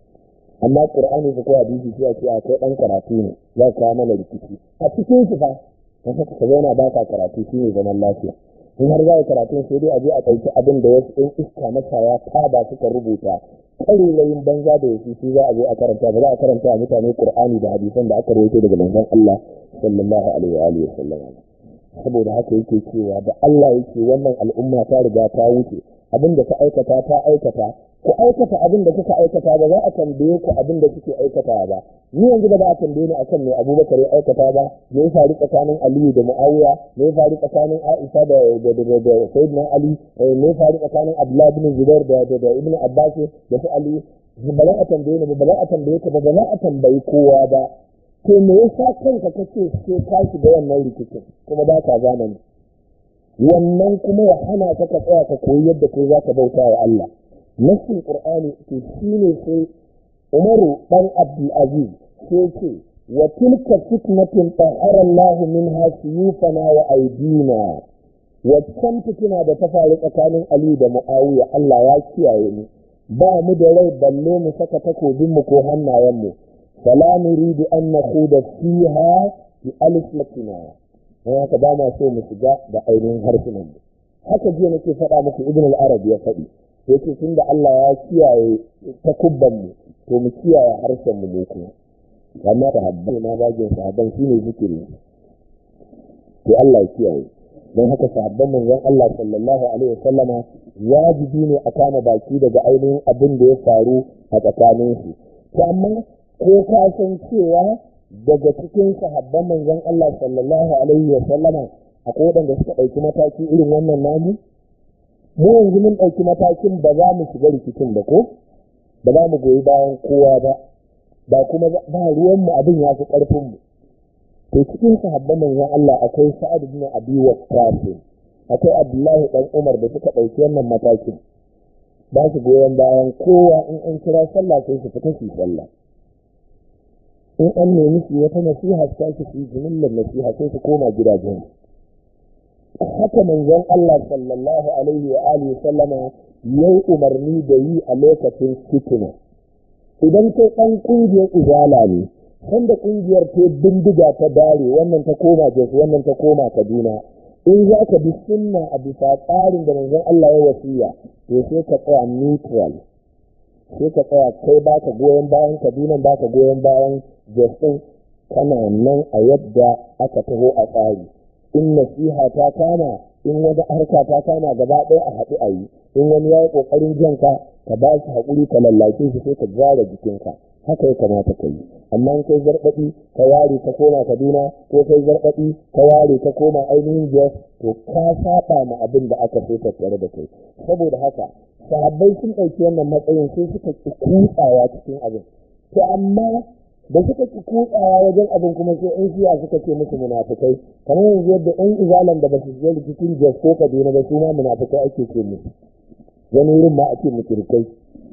amma Qur'ani ko hadisi sai a ce a kai dan karatu ne za ka mana rikici a cikin su fa kan haka ka zauna ba ka karatu shine zaman lafiya in har za ka karatu sai dai a je a ɗauki abin da wasu ɗin iska masaya ta ba suka rubuta ƙarerayin banza da wasu shi za a zo a karanta ba za a karanta a mutane Qur'ani da hadisan da aka rawaito daga manzon Allah sallallahu alaihi wa alihi wasallam saboda haka yake cewa da Allah yake wannan al'umma ta riga ta wuce abin da ta aikata ta aikata ku aikata abin da kuka aikata ba za a tambaye ku abin da kuke aikata ba ni yanzu da ba a tambaye ni akan me Abubakar ya aikata ba me ya faru tsakanin Aliyu da Muawiya me ya faru tsakanin Aisha da da da Sayyidina Ali me ya faru tsakanin Abdullah ibn Zubair da da Ibn Abbas da su Ali ba za a tambaye ni ba za a tambaye ka ba ba za a tambayi kowa ba to me yasa kanka kace sai ka shiga wannan rikicin kuma ba ka zamani wannan kuma ya hana ka ka tsaya ka koyi yadda kai za ka bauta wa Allah nasin Qur'ani to shine sai Umaru dan Abdul Aziz sai ce wa tilka fitnatun tahara Allah minha suyufana wa aydina waccan fitina da ta faru tsakanin Ali da Muawiya Allah ya kiyaye mu ba mu da rai balle mu saka takobin mu ko hannayen mu fala nuridu an nakhuda fiha bi aliflatina haka ba ma so mu shiga da ainihin harsunan mu haka jiya nake faɗa muku Ibn al-Arabi ya faɗi yake tun da Allah ya kiyaye takubban mu to mu kiyaye harshen mu ne kuma amma da habban ma bagin sahabban shine zikiri to Allah ya kiyaye don haka sahabban manzon Allah sallallahu alaihi wasallama wajibi ne a kama baki daga ainihin abin da ya faru a tsakanin su. To amma ko ka san cewa daga cikin sahabban manzon Allah sallallahu alaihi wasallama akwai waɗanda suka ɗauki mataki irin wannan namu? Mu yanzu mun ɗauki matakin ba za mu shiga rikicin ba ko ba za mu goyi bayan kowa ba, ba kuma ba ruwanmu abin ya fi ƙarfinmu. To cikin sahabban manzon Allah akwai Sa'ad ibn Abi Waqqas, akwai Abdullahi dan Umar da suka ɗauki wannan matakin. Ba su goyon bayan kowa in an kira sallah sai su fita su sallah. In an nemi su wata nasiha su tashi su yi jimillar nasiha sai su koma gidajen. Haka manzon Allah sallallahu alaihi wa alihi sallama yayi umarni da yi a lokacin fitina. Idan kai ɗan ƙungiyar izala ne, sanda ƙungiyar ta bindiga ta dare, wannan ta koma Jos, wannan ta koma Kaduna, in za ka bi sunna a bisa tsarin da manzon Allah ya wasiya, to sai ka tsaya neutral, sai ka tsaya kai ba ka goyon bayan Kaduna, ba ka goyon bayan Jos ɗin, kana nan a yadda aka taho a tsari. In nasiha ta kama, in wani harka ta kama gaba ɗaya a haɗu a yi, in wani ya yi ƙoƙarin janka ka ba shi haƙuri ka lallace shi sai ka gyara jikinka, haka ya kamata ka yi. Amma in kai zarɓaɗi ka ware ka koma Kaduna, ko kai zarɓaɗi ka ware ka koma ainihin Jos, to ka saba ma abin da aka so tattare da kai. Saboda haka sahabbai sun ɗauki wannan matsayin sai suka ki kutsawa cikin abin. To amma da suka ki kutsawa wajen abin kuma sai in shiya suka ce musu munafikai, kamar yanzu yadda ɗan izalan da ba su je rikicin Jos ko Kaduna ba su ma munafikai ake ce musu, wani wurin ma ake mushrikai.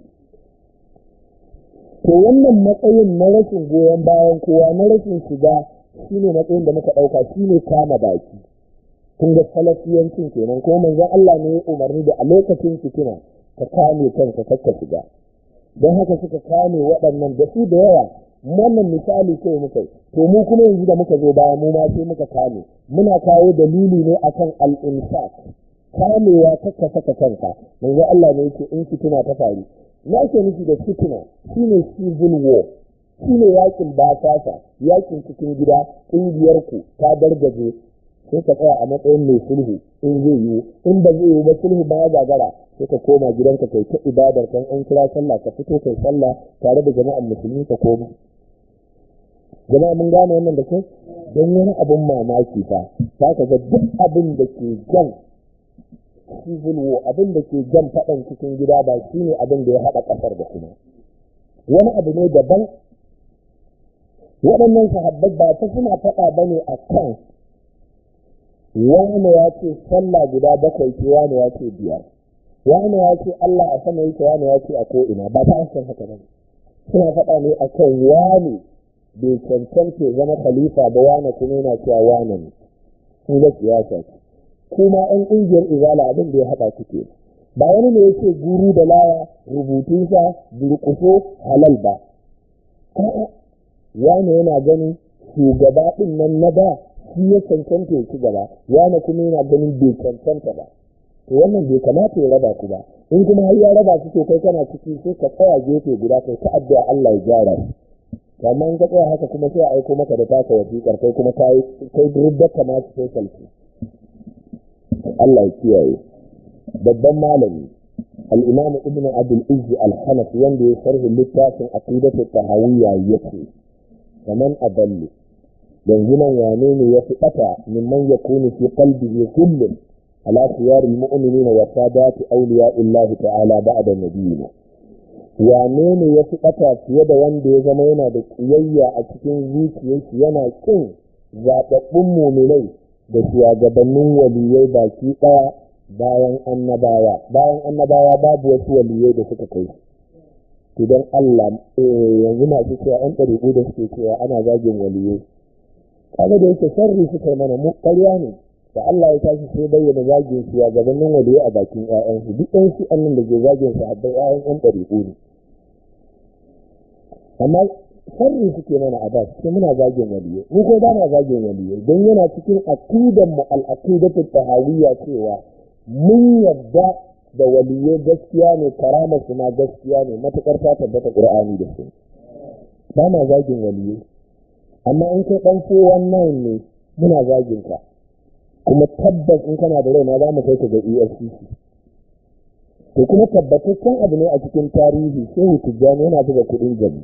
To wannan matsayin na rashin goyon bayan kowa, na rashin shiga, shine matsayin da muka ɗauka, shine kama baki. Kun ga salafiyancin kenan, ko manzon Allah ne ya umarni da a lokacin fitina ka kame kanka kakka shiga. Don haka suka kame waɗannan da su da yawa. Wannan misali kawai muka yi, to mu kuma yanzu da muka zo baya mu ma sai muka kame, muna kawo dalili ne akan al-insaf, kamewa kakka saka kanka. Manzo Allah ne yake in fitina ta faru, ya ke nufi da fitina shine civil war, shine yakin basasa, yakin cikin gida, ƙungiyar ku ta dargaje, sai ka tsaya a matsayin mai sulhu in zai yiwu, in ba zai yiwu ba sulhu ba ya gagara, sai ka koma gidanka kai ta ibadar kan an kira sallah ka fito kai sallah tare da jama'an musulmi ka koma. Jama'a mun gane wannan da kai, don wani abin mamaki fa za ka ga duk abin da ke jan civil war, abin da ke jan faɗan cikin gida ba shi ne abin da ya haɗa ƙasar da kuma wani abu ne daban. Waɗannan sahabbai ba ta suna faɗa ba ne a kan wani ya ce sallah guda bakwai ce, wani ya ce biyar, wani ya ce Allah a sama yake, wani ya ce a ko'ina, ba ta san haka ba. Suna faɗa ne a kan wani bai cancanta zama khalifa ba, wani kuma yana cewa wani ne. Sun ga siyasa ce. Kuma ɗan ƙungiyar izala abin da ya haɗa suke, ba wani ne yake guru da laya rubutunsa durƙuso halal ba. A'a, wani yana ganin shugaba ɗin nan na da shi ya cancanta ya ci gaba, wani kuma yana ganin bai cancanta ba. To wannan bai kamata ya raba ku ba. In kuma har ya raba su to kai kana ciki sai ka tsaya gefe guda kai ta addu'a Allah ya gyara shi. Amma in ka tsaya haka kuma sai a aiko maka da taka wasiƙar kai kuma kai kai rubda kamar special ce. Allah ya kiyaye. Babban malami al-Imam Ibn Abdul Izz al-Hanafi wanda ya sharhi littafin Aqidatu Tahawiyya yake, kaman adalli yanzu nan wane ne ya fi ɓata mimman yakunu fi qalbihi kullun ala khiyaril mu'minina wa sadati awliya'illahi ta'ala ba'da nabiyina. Wane ne ya fi ɓata fiye da wanda ya zama yana da ƙiyayya a cikin zuciyarsa, yana ƙin zaɓaɓɓun muminai da shugabannin waliyai baki ɗaya bayan annabawa. Bayan annabawa babu wasu waliyai da suka kai su. Idan Allah yanzu masu cewa ‘yan ɗariƙu da suke cewa ana zagin waliyai, kaga da yake sharri suka mana mu ƙarya ne. Da Allah ya tashi sai bayyana zagin shugabannin waliyai a bakin ‘ya'yansu. Duk ɗan shi annan da ke zagin su habbai ‘ya'yan ‘yan ɗariƙu ne. Amma sharri suke mana a da sai muna zagin waliyai, mu ko ba na zagin waliyai, don yana cikin aqidan mu al-aqidatu tahawiyya cewa mun yadda da waliyai gaskiya ne, karamar su ma gaskiya ne, matukar ta tabbata Qur'ani da su. Ba na zagin waliyai, amma in kai dan four one nine ne muna zagin ka. kuma tabbas in kana da rai ma za mu kai ka ga E F C C. To kuma tabbataccen abu ne a cikin tarihi Shehu Tijjani yana buga kuɗin jabi.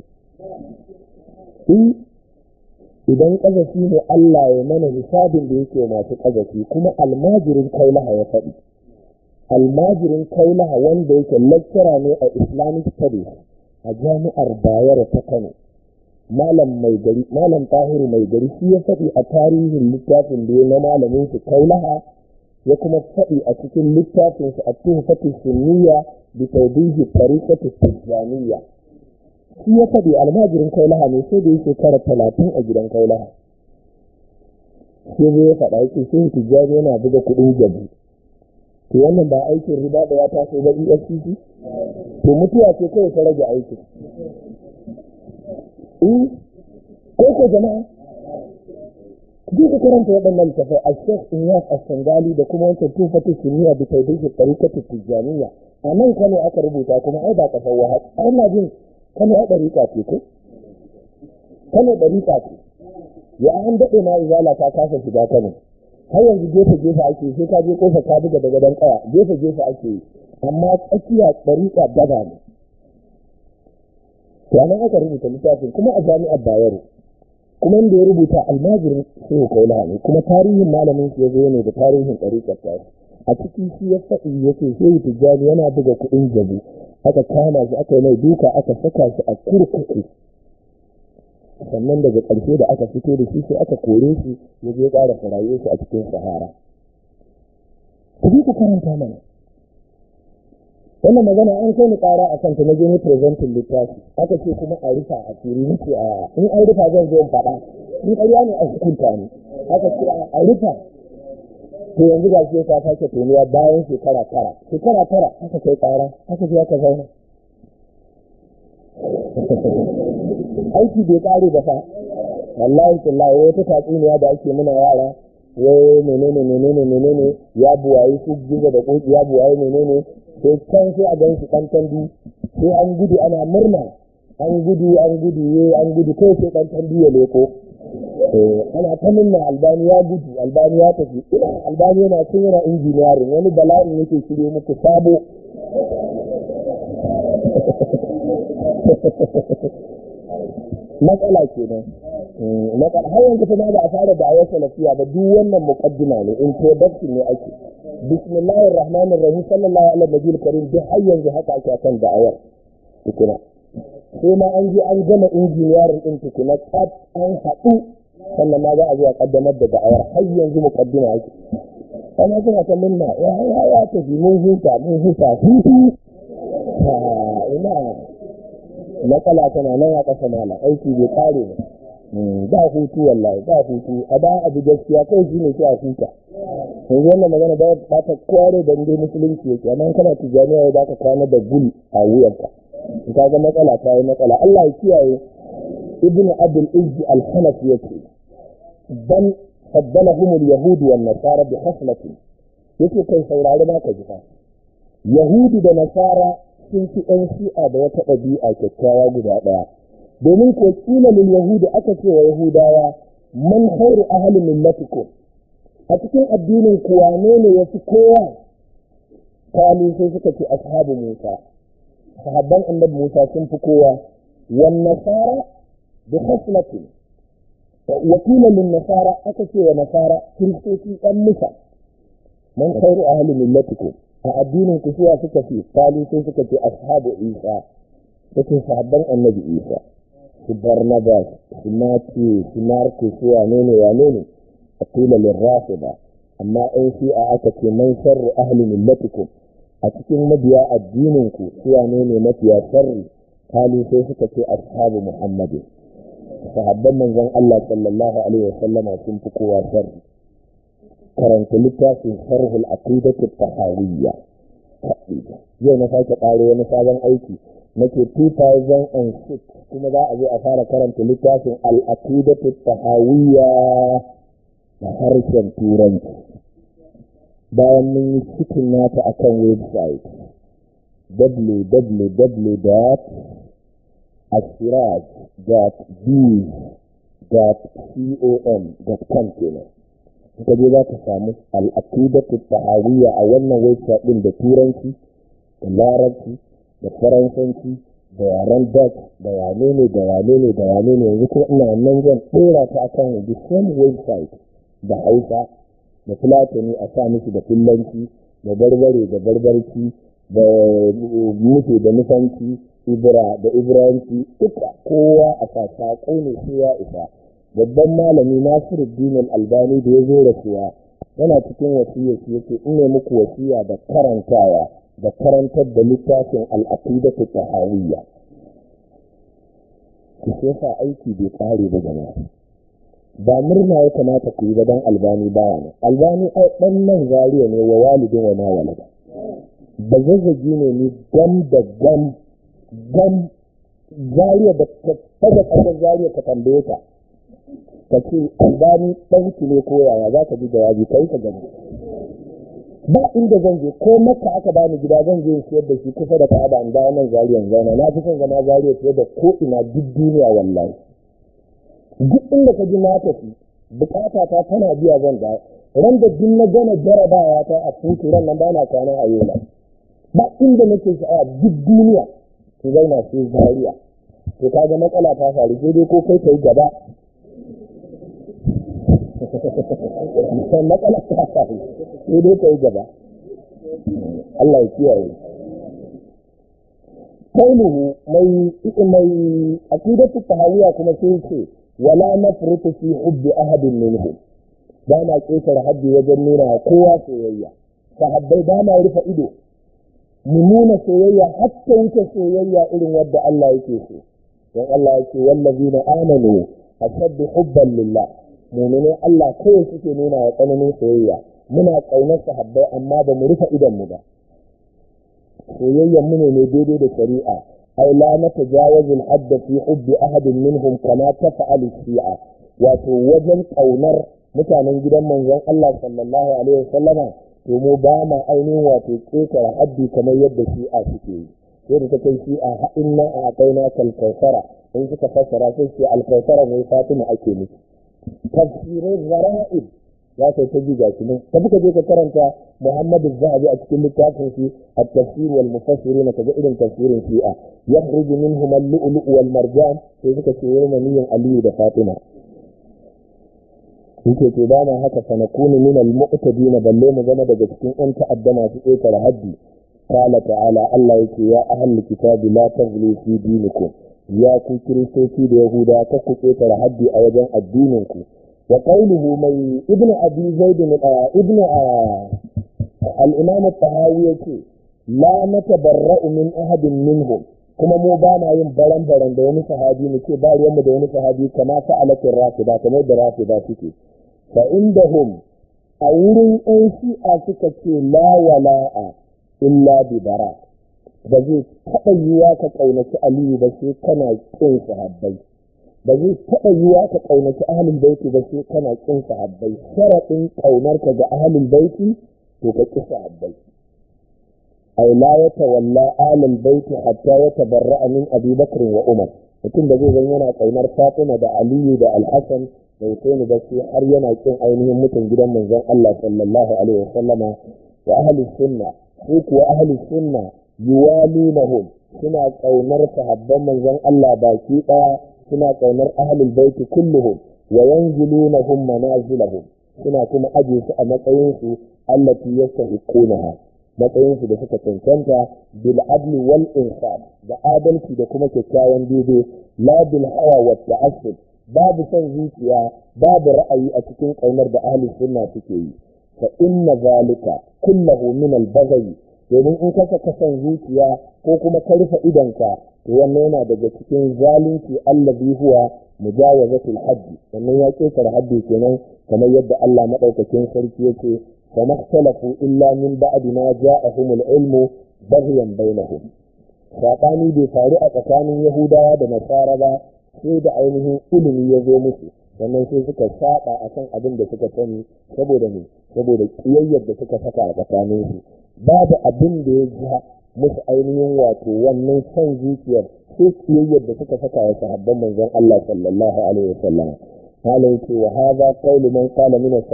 Idan ƙazafi ne Allah ya mana hisabin da yake masu ƙazafi, kuma almajirin Kaulaha ya faɗi. Almajirin Kaulaha wanda yake lecturer ne a Islamic Studies a jami'ar Bayero ta Kano. Malam mai gari, Malam Tahiru mai gari shi ya faɗi a tarihin littafin da ya na malamin su Kaulaha, ya kuma faɗi a cikin littafin su At-Tuhfatu Sunniyya bi Tawdihi Tariqati Tijjaniyya. Shi ya faɗi almajirin Kaulaha ne sai da ya shekara talatin a gidan Kaulaha. Sai zai ya faɗa yake Shehu Tijjani yana buga kuɗin jabi. To wannan ba aikin riba da ya taso ba E F C C? To mutuwa ce kawai ta rage aikin. Eh, ko ko jama'a? Duk da karanta waɗannan littafai a Sheikh Inyas As-Sangali da kuma wancan Tuhfatu Sunniyya bi Tawdihi Tariqati Tijjaniyya. A nan Kano aka rubuta kuma ai ba kasar wahal. Ai na jin Kano ya ɗariƙa ce ko? Kano ɗariƙa ce. Ya an daɗe ma izala ta kasa shiga Kano. Har yanzu gefe-gefe ake sai ka je ƙofa ka buga daga dan ƙaya gefe-gefe ake yi. Amma tsakiya ɗariƙa daba ne. To anan aka rubuta littafin kuma a jami'ar Bayero. Kuma inda ya rubuta almajirin Shehu Kaulaha ne kuma tarihin malamin shi ya zo ne da tarihin ɗariƙar ta. A cikin shi ya faɗi ya ce Shehu Tijjani yana buga kuɗin jabu. Aka kama shi aka yi mai duka aka saka shi a kurkuku, sannan daga ƙarshe da aka fito da shi sai aka kore shi ya je ƙara rayuwar shi a cikin sahara. Ku bi ku karanta mana wannan magana an kai ni ƙara a kanta na je ne presentin littafi aka ce kuma a rufa a fili nake a in an rufa zan zo in faɗa in ƙarya ne a hukunta ne aka ce a rufa. To yanzu ga shi ta sake tonuwa bayan shekara tara shekara tara aka kai ƙara aka je aka zauna aiki bai ƙare ba fa wallahi tallahi wata tatsuniya da ake muna yara wai menene menene menene ya buwaye su gizo da koki ya buwaye menene sai can sai a gan shi ɗan tandu sai an gudu ana murna an gudu an gudu ye an gudu kai sai ɗan tandu ya leko ana ta minna Albani ya gudu Albani ya tafi ina Albani yana cin yana injiniyarin wani bala'in yake shirye muku sabo. Matsala kenan matsala har yanzu kuma ba a fara da ayar salafiya ba duk wannan muqaddima ne introduction ne ake bismillahir rahmanir rahim sallallahu alaihi wa sallam karim duk har yanzu haka ake kan da'awar tukuna sai ma an je an gama injiniyarin din tukuna kat an haɗu sannan ma za a zo a kaddamar da da'awar har yanzu muqaddima ake kana suna ta minna ya ya ya ta bi mun huta mun huta hutu ina matsala tana nan a ƙasa mala aiki bai ƙare ba ba hutu wallahi ba hutu a ba abu gaskiya kai shi ne sai a huta yanzu wannan magana ba ta ta kware da dai musulunci yake amma kana tijaniya ya baka kwana da gul a wuyanka in ka ga matsala ta yi matsala Allah ya kiyaye ibnu abdul izz al-hanafi yake dan faddalahum al-yahud wan nasara bi haslatin yake kai saurari ma ka ji fa yahudi da nasara sun fi ɗan shi'a da wata ɗabi'a kyakkyawa guda ɗaya domin ko kila lil yahudi aka ce wa yahudawa man khairu ahli millatikum a cikin addinin ku wane ne yafi kowa kalu sai suka ce ashabu Musa sahabban annabi Musa sun fi kowa wan nasara bi khaslatin wa kila lin nasara aka ce wa nasara kiristoci ɗan Musa man khairu ahli millatikum a addinin ku suwa suka fi kalu sai suka ce ashabu Isa suke sahabban annabi Isa su Barnabas su Matthew su Marcus su wane ne wane ne a kila lirrafida amma in shi a aka ce man sharru ahli millatikum a cikin mabiya addinin ku su wane ne mafiya sharri kalu sai suka ce ashabu Muhammadin sahabban manzon Allah sallallahu alaihi wasallam sun fi kowa sharri karanta littafin sharhul aqidatu tahawiyya yau na sake ƙaro wani sabon aiki nake two thousand six kuma za a zo a fara karanta littafin al-aqidatu tahawiyya da harshen turanci bayan mun yi cikin nata akan website w w w dot asiraj dot biz dot com dot com kenan ka je za ka samu al'aqidatu tahawiyya a wannan website din da turanci da larabci da faransanci da yaren dutch da wane ne da wane ne da wane ne yanzu kuma ina nan zan ɗora ta akan the same website da hausa da fulatani a sa miki da fillanci da barbare da barbarci da nufe da nufanci ibra da ibranci duka kowa a sa saƙo ne sai ya isa. Babban malami Nasiruddin Al-Albani da ya zo rasuwa yana cikin wasiyar shi yake in ne muku wasiya da karantawa da karantar da littafin al-aqidatu tahawiyya. Ki sai sa aiki bai kare ba jama'a. Ba murna ya kamata ku yi ba dan Albani baya ne. Albani ai dan nan Zariya ne wa walidin wa ma walada. Ba zazzagi ne ni gam da gam gam Zariya da kaga kaga Zariya ka tambaye ka. Ka ce Albani ɗanki ne ko yaya za ka ji jawabi kai ka gani. Ba inda zan je ko maka aka bani gida zan je siyar da shi kusa da Ka'aba in dawo nan Zariyan zauna na fi son zama Zariya fiye da ko ina duk duniya wallahi. Duk inda ka ji na tafi bukata ta tana biya zan dawo. Ran da duk na gana jarabawa ta a futu ran nan bana kwana a yola. Ba inda nake sha'awa duk duniya ki zauna sai Zariya. To kaga matsala ta faru sai dai ko kai kai gaba. matsala ta faru sai dai kai gaba. Allah ya kiyaye. Kauluhu mai mai aqidatu tahawiyya kuma sai ce wala nafrutu fi hubbi ahadin minhum. Ba na ƙetare haddi wajen nuna kowa soyayya. Sahabbai ba na rufe ido. Mu nuna soyayya hatta wuce soyayya irin wadda Allah yake so. Don Allah yake wallazina amanu ashaddu hubban lillah. Mu'minin Allah kawai suke nuna wa tsananin soyayya. Muna ƙaunar sahabbai amma ba mu rufe idon mu ba. Soyayyan mu ne mai daidai da shari'a. Ai la natajawazu al-hadd fi hubbi ahadin minhum kama tafa'alu shi'a. Wato wajen ƙaunar mutanen gidan manzon Allah sallallahu alaihi wasallama to mu ba ma ainihin wato ƙetare haddi kamar yadda shi'a suke yi. Sai da take shi'a ha inna a kaina kalkausara in suka fassara sai ce alkausara ne Fatima ake nufi. Tafsirin zara'ib ya kai ta jiga shi ne tafi ka je ka karanta Muhammadu Zahabi a cikin littafin shi at-tafsir wal mufassirin ka ga irin tafsirin shi'a yakhruju minhum al-lu'lu' wal marjan sai suka ce wai maniyin Aliyu da Fatima. yake ce ba ma haka sanakunu min al-mu'tadin balle mu zama daga cikin an ta'adda masu ƙetare haddi. Qala ta'ala Allah yake ya ahlul kitabi la taghlu fi dinikum ya ku kiristoci da yahuda ka ku ƙetare haddi a wajen addinin ku. Wa qawluhu mai ibnu abi zaid ibnu al-imam at-tahawi yake la natabarra'u min ahadin minhum kuma mu ba na yin baran-baran da wani sahabi mu ce ba ruwanmu da wani sahabi kama fa'alatin rafida kamar da rafida suke. Fa indahum a wurin ɗan shi'a suka ce la wala'a illa bi bara. Ba zai taɓa yiwa ka ƙaunaci Aliyu ba sai kana ƙin sahabbai. Ba zai taɓa yiwa ka ƙaunaci ahlul baiti ba sai kana ƙin sahabbai. Sharaɗin ƙaunarka ga ahlul baiti to ka ƙi sahabbai. Ai la yatawalla ahlul baiti hatta yatabarra'a min Abi Bakr wa Umar. Mutum da zai zan yana ƙaunar Fatima da Aliyu da Al-Hasan da Hussein ba sai har yana kin ainihin mutum gidan manzon Allah sallallahu alaihi wa sallama wa ahlus sunna ko kuwa ahlus sunna yuwalunahum suna ƙaunar sahabban manzon Allah baki ɗaya suna ƙaunar ahlul baiti kulluhum wa yanzilunahum manazilahum suna kuma aje su a matsayin su allati yastahiqunaha matsayin su da suka cancanta bil adli wal insaf da adalci da kuma kyakkyawan daidai la bil hawa wa ta'assub babu son zuciya babu ra'ayi a cikin ƙaunar da ahli sunna suke yi. Fa inna zalika kullahu min al-baghi domin in kasa kasan zuciya ko kuma ka rufe idonka to wannan yana daga cikin zalunci allazi huwa mujawazatul haddi wannan ya ketare haddi kenan kamar yadda Allah madaukakin sarki yake fa makhtalafu illa min ba'di ma ja'ahumul ilmu baghyan bainahum. Sabani bai faru a tsakanin Yahudawa da Nasara ba sai da ainihin ilimi ya zo musu sannan sai suka saba akan abin da suka sani saboda ne saboda kiyayyar da suka saka a tsakanin su babu abin da ya ja musu ainihin wato wannan son zuciyar sai kiyayyar da suka saka wa sahabban manzon Allah sallallahu alaihi wasallam hala yake wa hadha qawlu man qala min as-salaf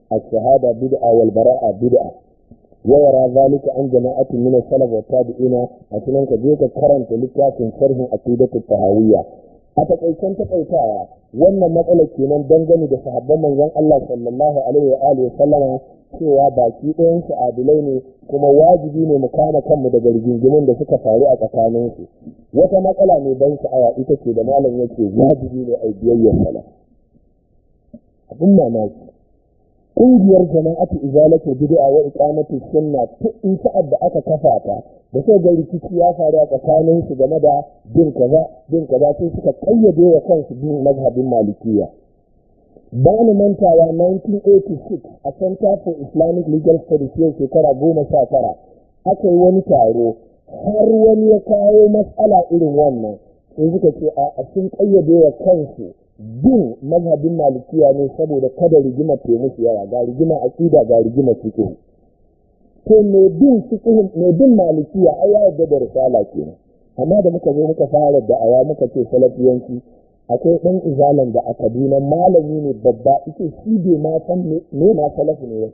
الشهادة بدعة والبراءة بدعة ويرى ذلك عن جماعة من السلف والتابعين أتمنى كذلك كرنت لكاس شرح عقيدة الطهاوية أتكيسان تكيسايا wannan matsalar kenan dangane da sahabban manzon Allah sallallahu alaihi wa alihi sallama cewa baki ɗayan su adilai ne kuma wajibi ne mu kama kanmu daga rigingimin da suka faru a tsakanin su wata matsala ne ban sha'awa ita ce da malam yake wajibi ne a biyayyar sala abin mamaki kungiyar jama'atu izalatu bid'a wa iqamatu sunna ta in sa'ad da aka kafa ta da sai ga rikici ya faru a tsakanin su game da bin kaza bin kaza sai suka kayyade wa kansu bin mazhabin malikiya bani mantawa nineteen eighty-six a Center for Islamic Legal Studies yau shekara goma sha tara aka yi wani taro har wani ya kawo matsala irin wannan sai suka ce a sun kayyade wa kansu bin mazhabin malikiya ne saboda kada rigima ta musu yawa ga rigima aqida ga rigima fiqh to me bin fiqh me bin malikiya ai ya yarda da risala kenan amma da muka zo muka fara da aya muka ce salafiyanci akwai dan izalan da akaduna malami ne babba yake shi bai ma san me ma salafi ne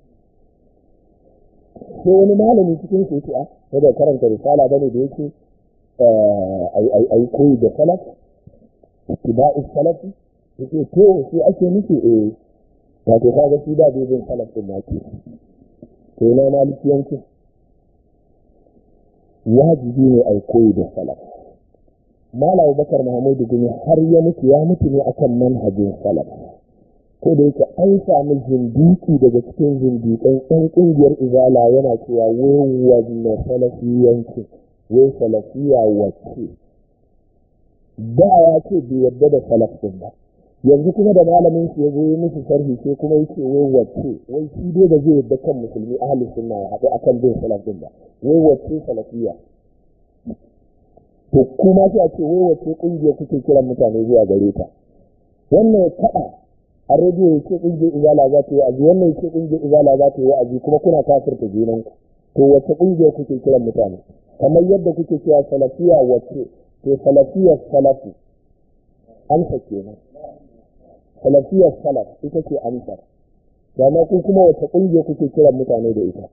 sai wani malami cikin su yake a sai da karanta risala bane da yake ai ai ai koyi da salaf ittiba'u salafi yake to sai ake nufi eh wato kaga shi da bin salaf din nake to na malikiyanci wajibi ne ai koyi da salaf Malam Bakar Muhammadu Gumi har ya mutu ya mutu ne akan manhajin salaf ko da yake an samu zindiki daga cikin zindikan ɗan ƙungiyar izala yana cewa wai wannan salafiyanci wai salafiya wacce da ya ce bai yarda da salaf din ba yanzu kuma da malamin shi ya zo yi musu sharhi sai kuma yake wai wacce wai shi dai da zai yarda kan musulmi ahli sunna ya haɗu akan bin salaf din ba wai wacce salafiya to kuma sai a ce wai wacce kungiya kuke kiran mutane zuwa gare ta wannan ya kaɗa a rediyo ya ce kungiyar izala za ta yi wa'azi wannan ya ce kungiyar izala za ta yi wa'azi kuma kuna kafirta junanku to wacce kungiya kuke kiran mutane kamar yadda kuke cewa salafiya wacce to salafiyar salafi amsa kenan salafiyar salaf ita ce amsar dama ku kuma wacce kungiya kuke kiran mutane da ita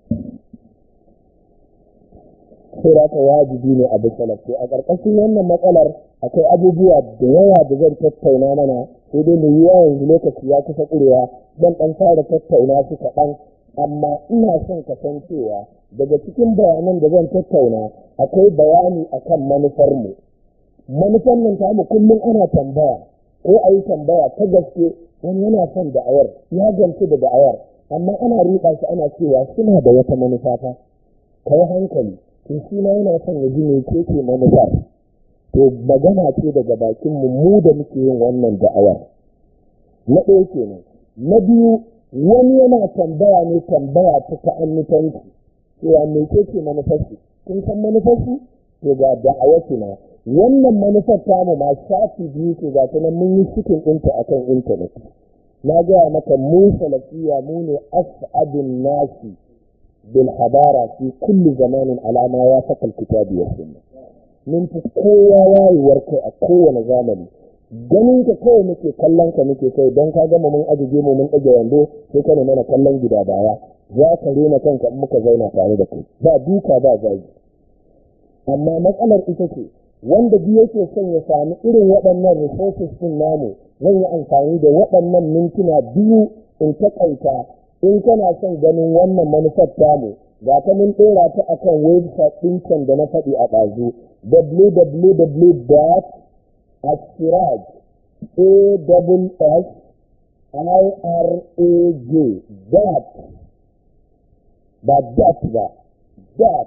sai da wajibi ne abu salaf to a ƙarƙashin wannan matsalar akwai abubuwa da yawa da zan tattauna mana sai dai mu yi yanzu lokaci ya kusa ƙurewa zan ɗan fara tattauna su kaɗan amma ina son ka san cewa daga cikin bayanan da zan tattauna akwai bayani akan manufarmu manufar nan tamu kullum ana tambaya ko a yi tambaya ta gaske wani yana son da'awar ya gamsu da da'awar amma ana riƙa shi ana cewa suna da wata manufa fa ka yi hankali to shi ma yana son ya ji me ke ke manufar to magana ce daga bakin mu mu da muke yin wannan da'awar na ɗaya kenan na biyu wani yana tambaya ne tambaya ta ta'annutanci cewa me ke ke manufarsu kun san manufarsu to ga da'awarsu na wannan manufar tamu ma shafi biyu ce ga ta nan mun yi cikin ɗinta akan intanet na gaya maka mu salafiya mu ne as'adun nasi bil hadara fi kulli zamanin alama ya saka kitabi wa sunna mun fi kowa wayewar kai a kowane zamani ganin ka kawai muke kallon ka muke kai don ka gama mun ajiye mu mun ɗage wando sai ka ne mana kallon gida baya za ka rena kanka in muka zauna tare da kai ba duka ba zagi amma matsalar ita ce wanda biyu yake son ya sami irin waɗannan resources din namu zan yi amfani da waɗannan mintuna biyu in taƙaita in kana son ganin wannan manufar tamu ga ta mun ɗora ta akan website ɗin can da na faɗi a ɗazu w w w dot asiraj a w s i r a j dot ba dot ba dot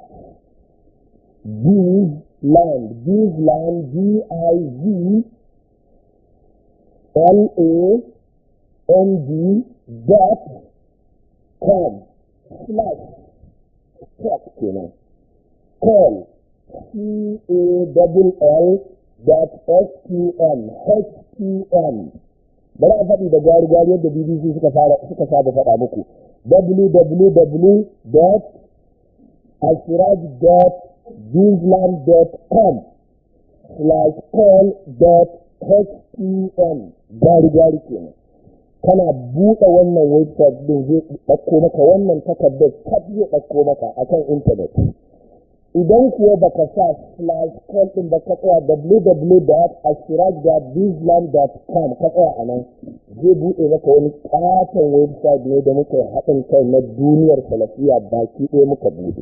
give land give land g i v l a n d dot com slash talk kenan call c a w l dot s q m h q m bari a faɗi da gwari gwari yadda b b c suka fara suka saba faɗa muku w w w dot asiraj dot gizland dot com slash call dot h q m gwari gwari kenan kana buɗe wannan website din zai ɗauko maka wannan takardar tab zai ɗauko maka akan intanet. Idan kuwa baka sa slash call din baka tsaya w w w dot asiraj dot bizland dot com ka tsaya a nan zai buɗe maka wani ƙaton website ne da muka haɗin kai na duniyar salafiya baki ɗaya muka buɗe,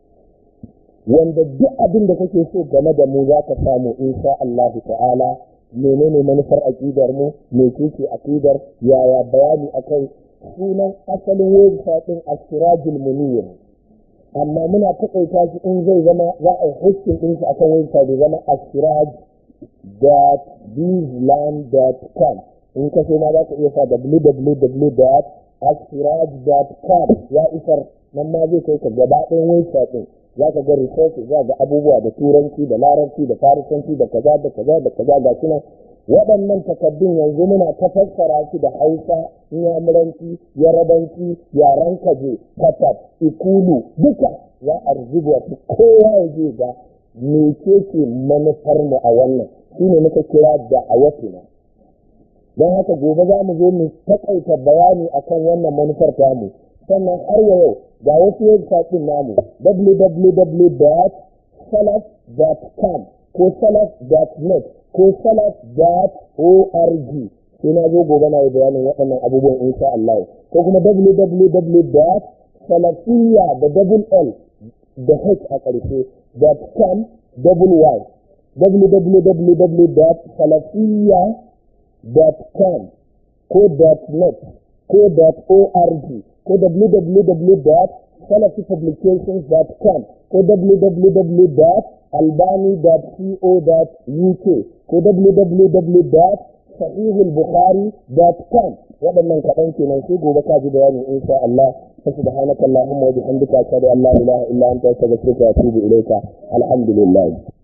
wanda duk abin da kake so game da mu za ka samu insha Allah ta'ala. Menene manufar aqidar mu, me ce aqidar, yaya bayani akai, sunan asalin website din Asirajul Munir, amma muna takaita shi in zai zama za a hosting din shi akan website da zama asiraj dot bizland dot com. in ka so ma za ka iya sa w w w dot asiraj dot com ya isar, nan ma zai kai ka gaba ɗayan website din. Za ka ga resources, za ga abubuwa da turanci da larabci da farisanci da kaza da kaza da kaza ga shi nan. Waɗannan takaddun yanzu muna ta fassara shi da Hausa, Inyamuranci, Yarabanci, yaren Kaje, Katab, Ikulu, duka za a rubuta su kowa ya je ga mece ce manufar mu a wannan. Shi ne muka kira da awatina. Don haka gobe za mu zo mu takaita bayani akan wannan manufar tamu. Sannan har yau ga wasu website din namu w w w dot salaf dot com ko salaf dot net ko salaf dot org. sai na zo gobe na yi bayanin waɗannan abubuwan insha Allah. Ko kuma w w w dot salafiyya da double l da h a ƙarshe dot com double y w w w dot salafiyya dot com ko .net ko .org ko w w w dot salafi publications dot com ko w w w dot albani dot co dot u k ko w w w dot sahihul bukhari dot com. waɗannan kaɗan kenan sai gobe ka ji bayani insha Allah. subhanakallahumma wa bihamdika ashhadu an la ilaha illa anta astaghfiruka wa atubu ilayka. alhamdulillah.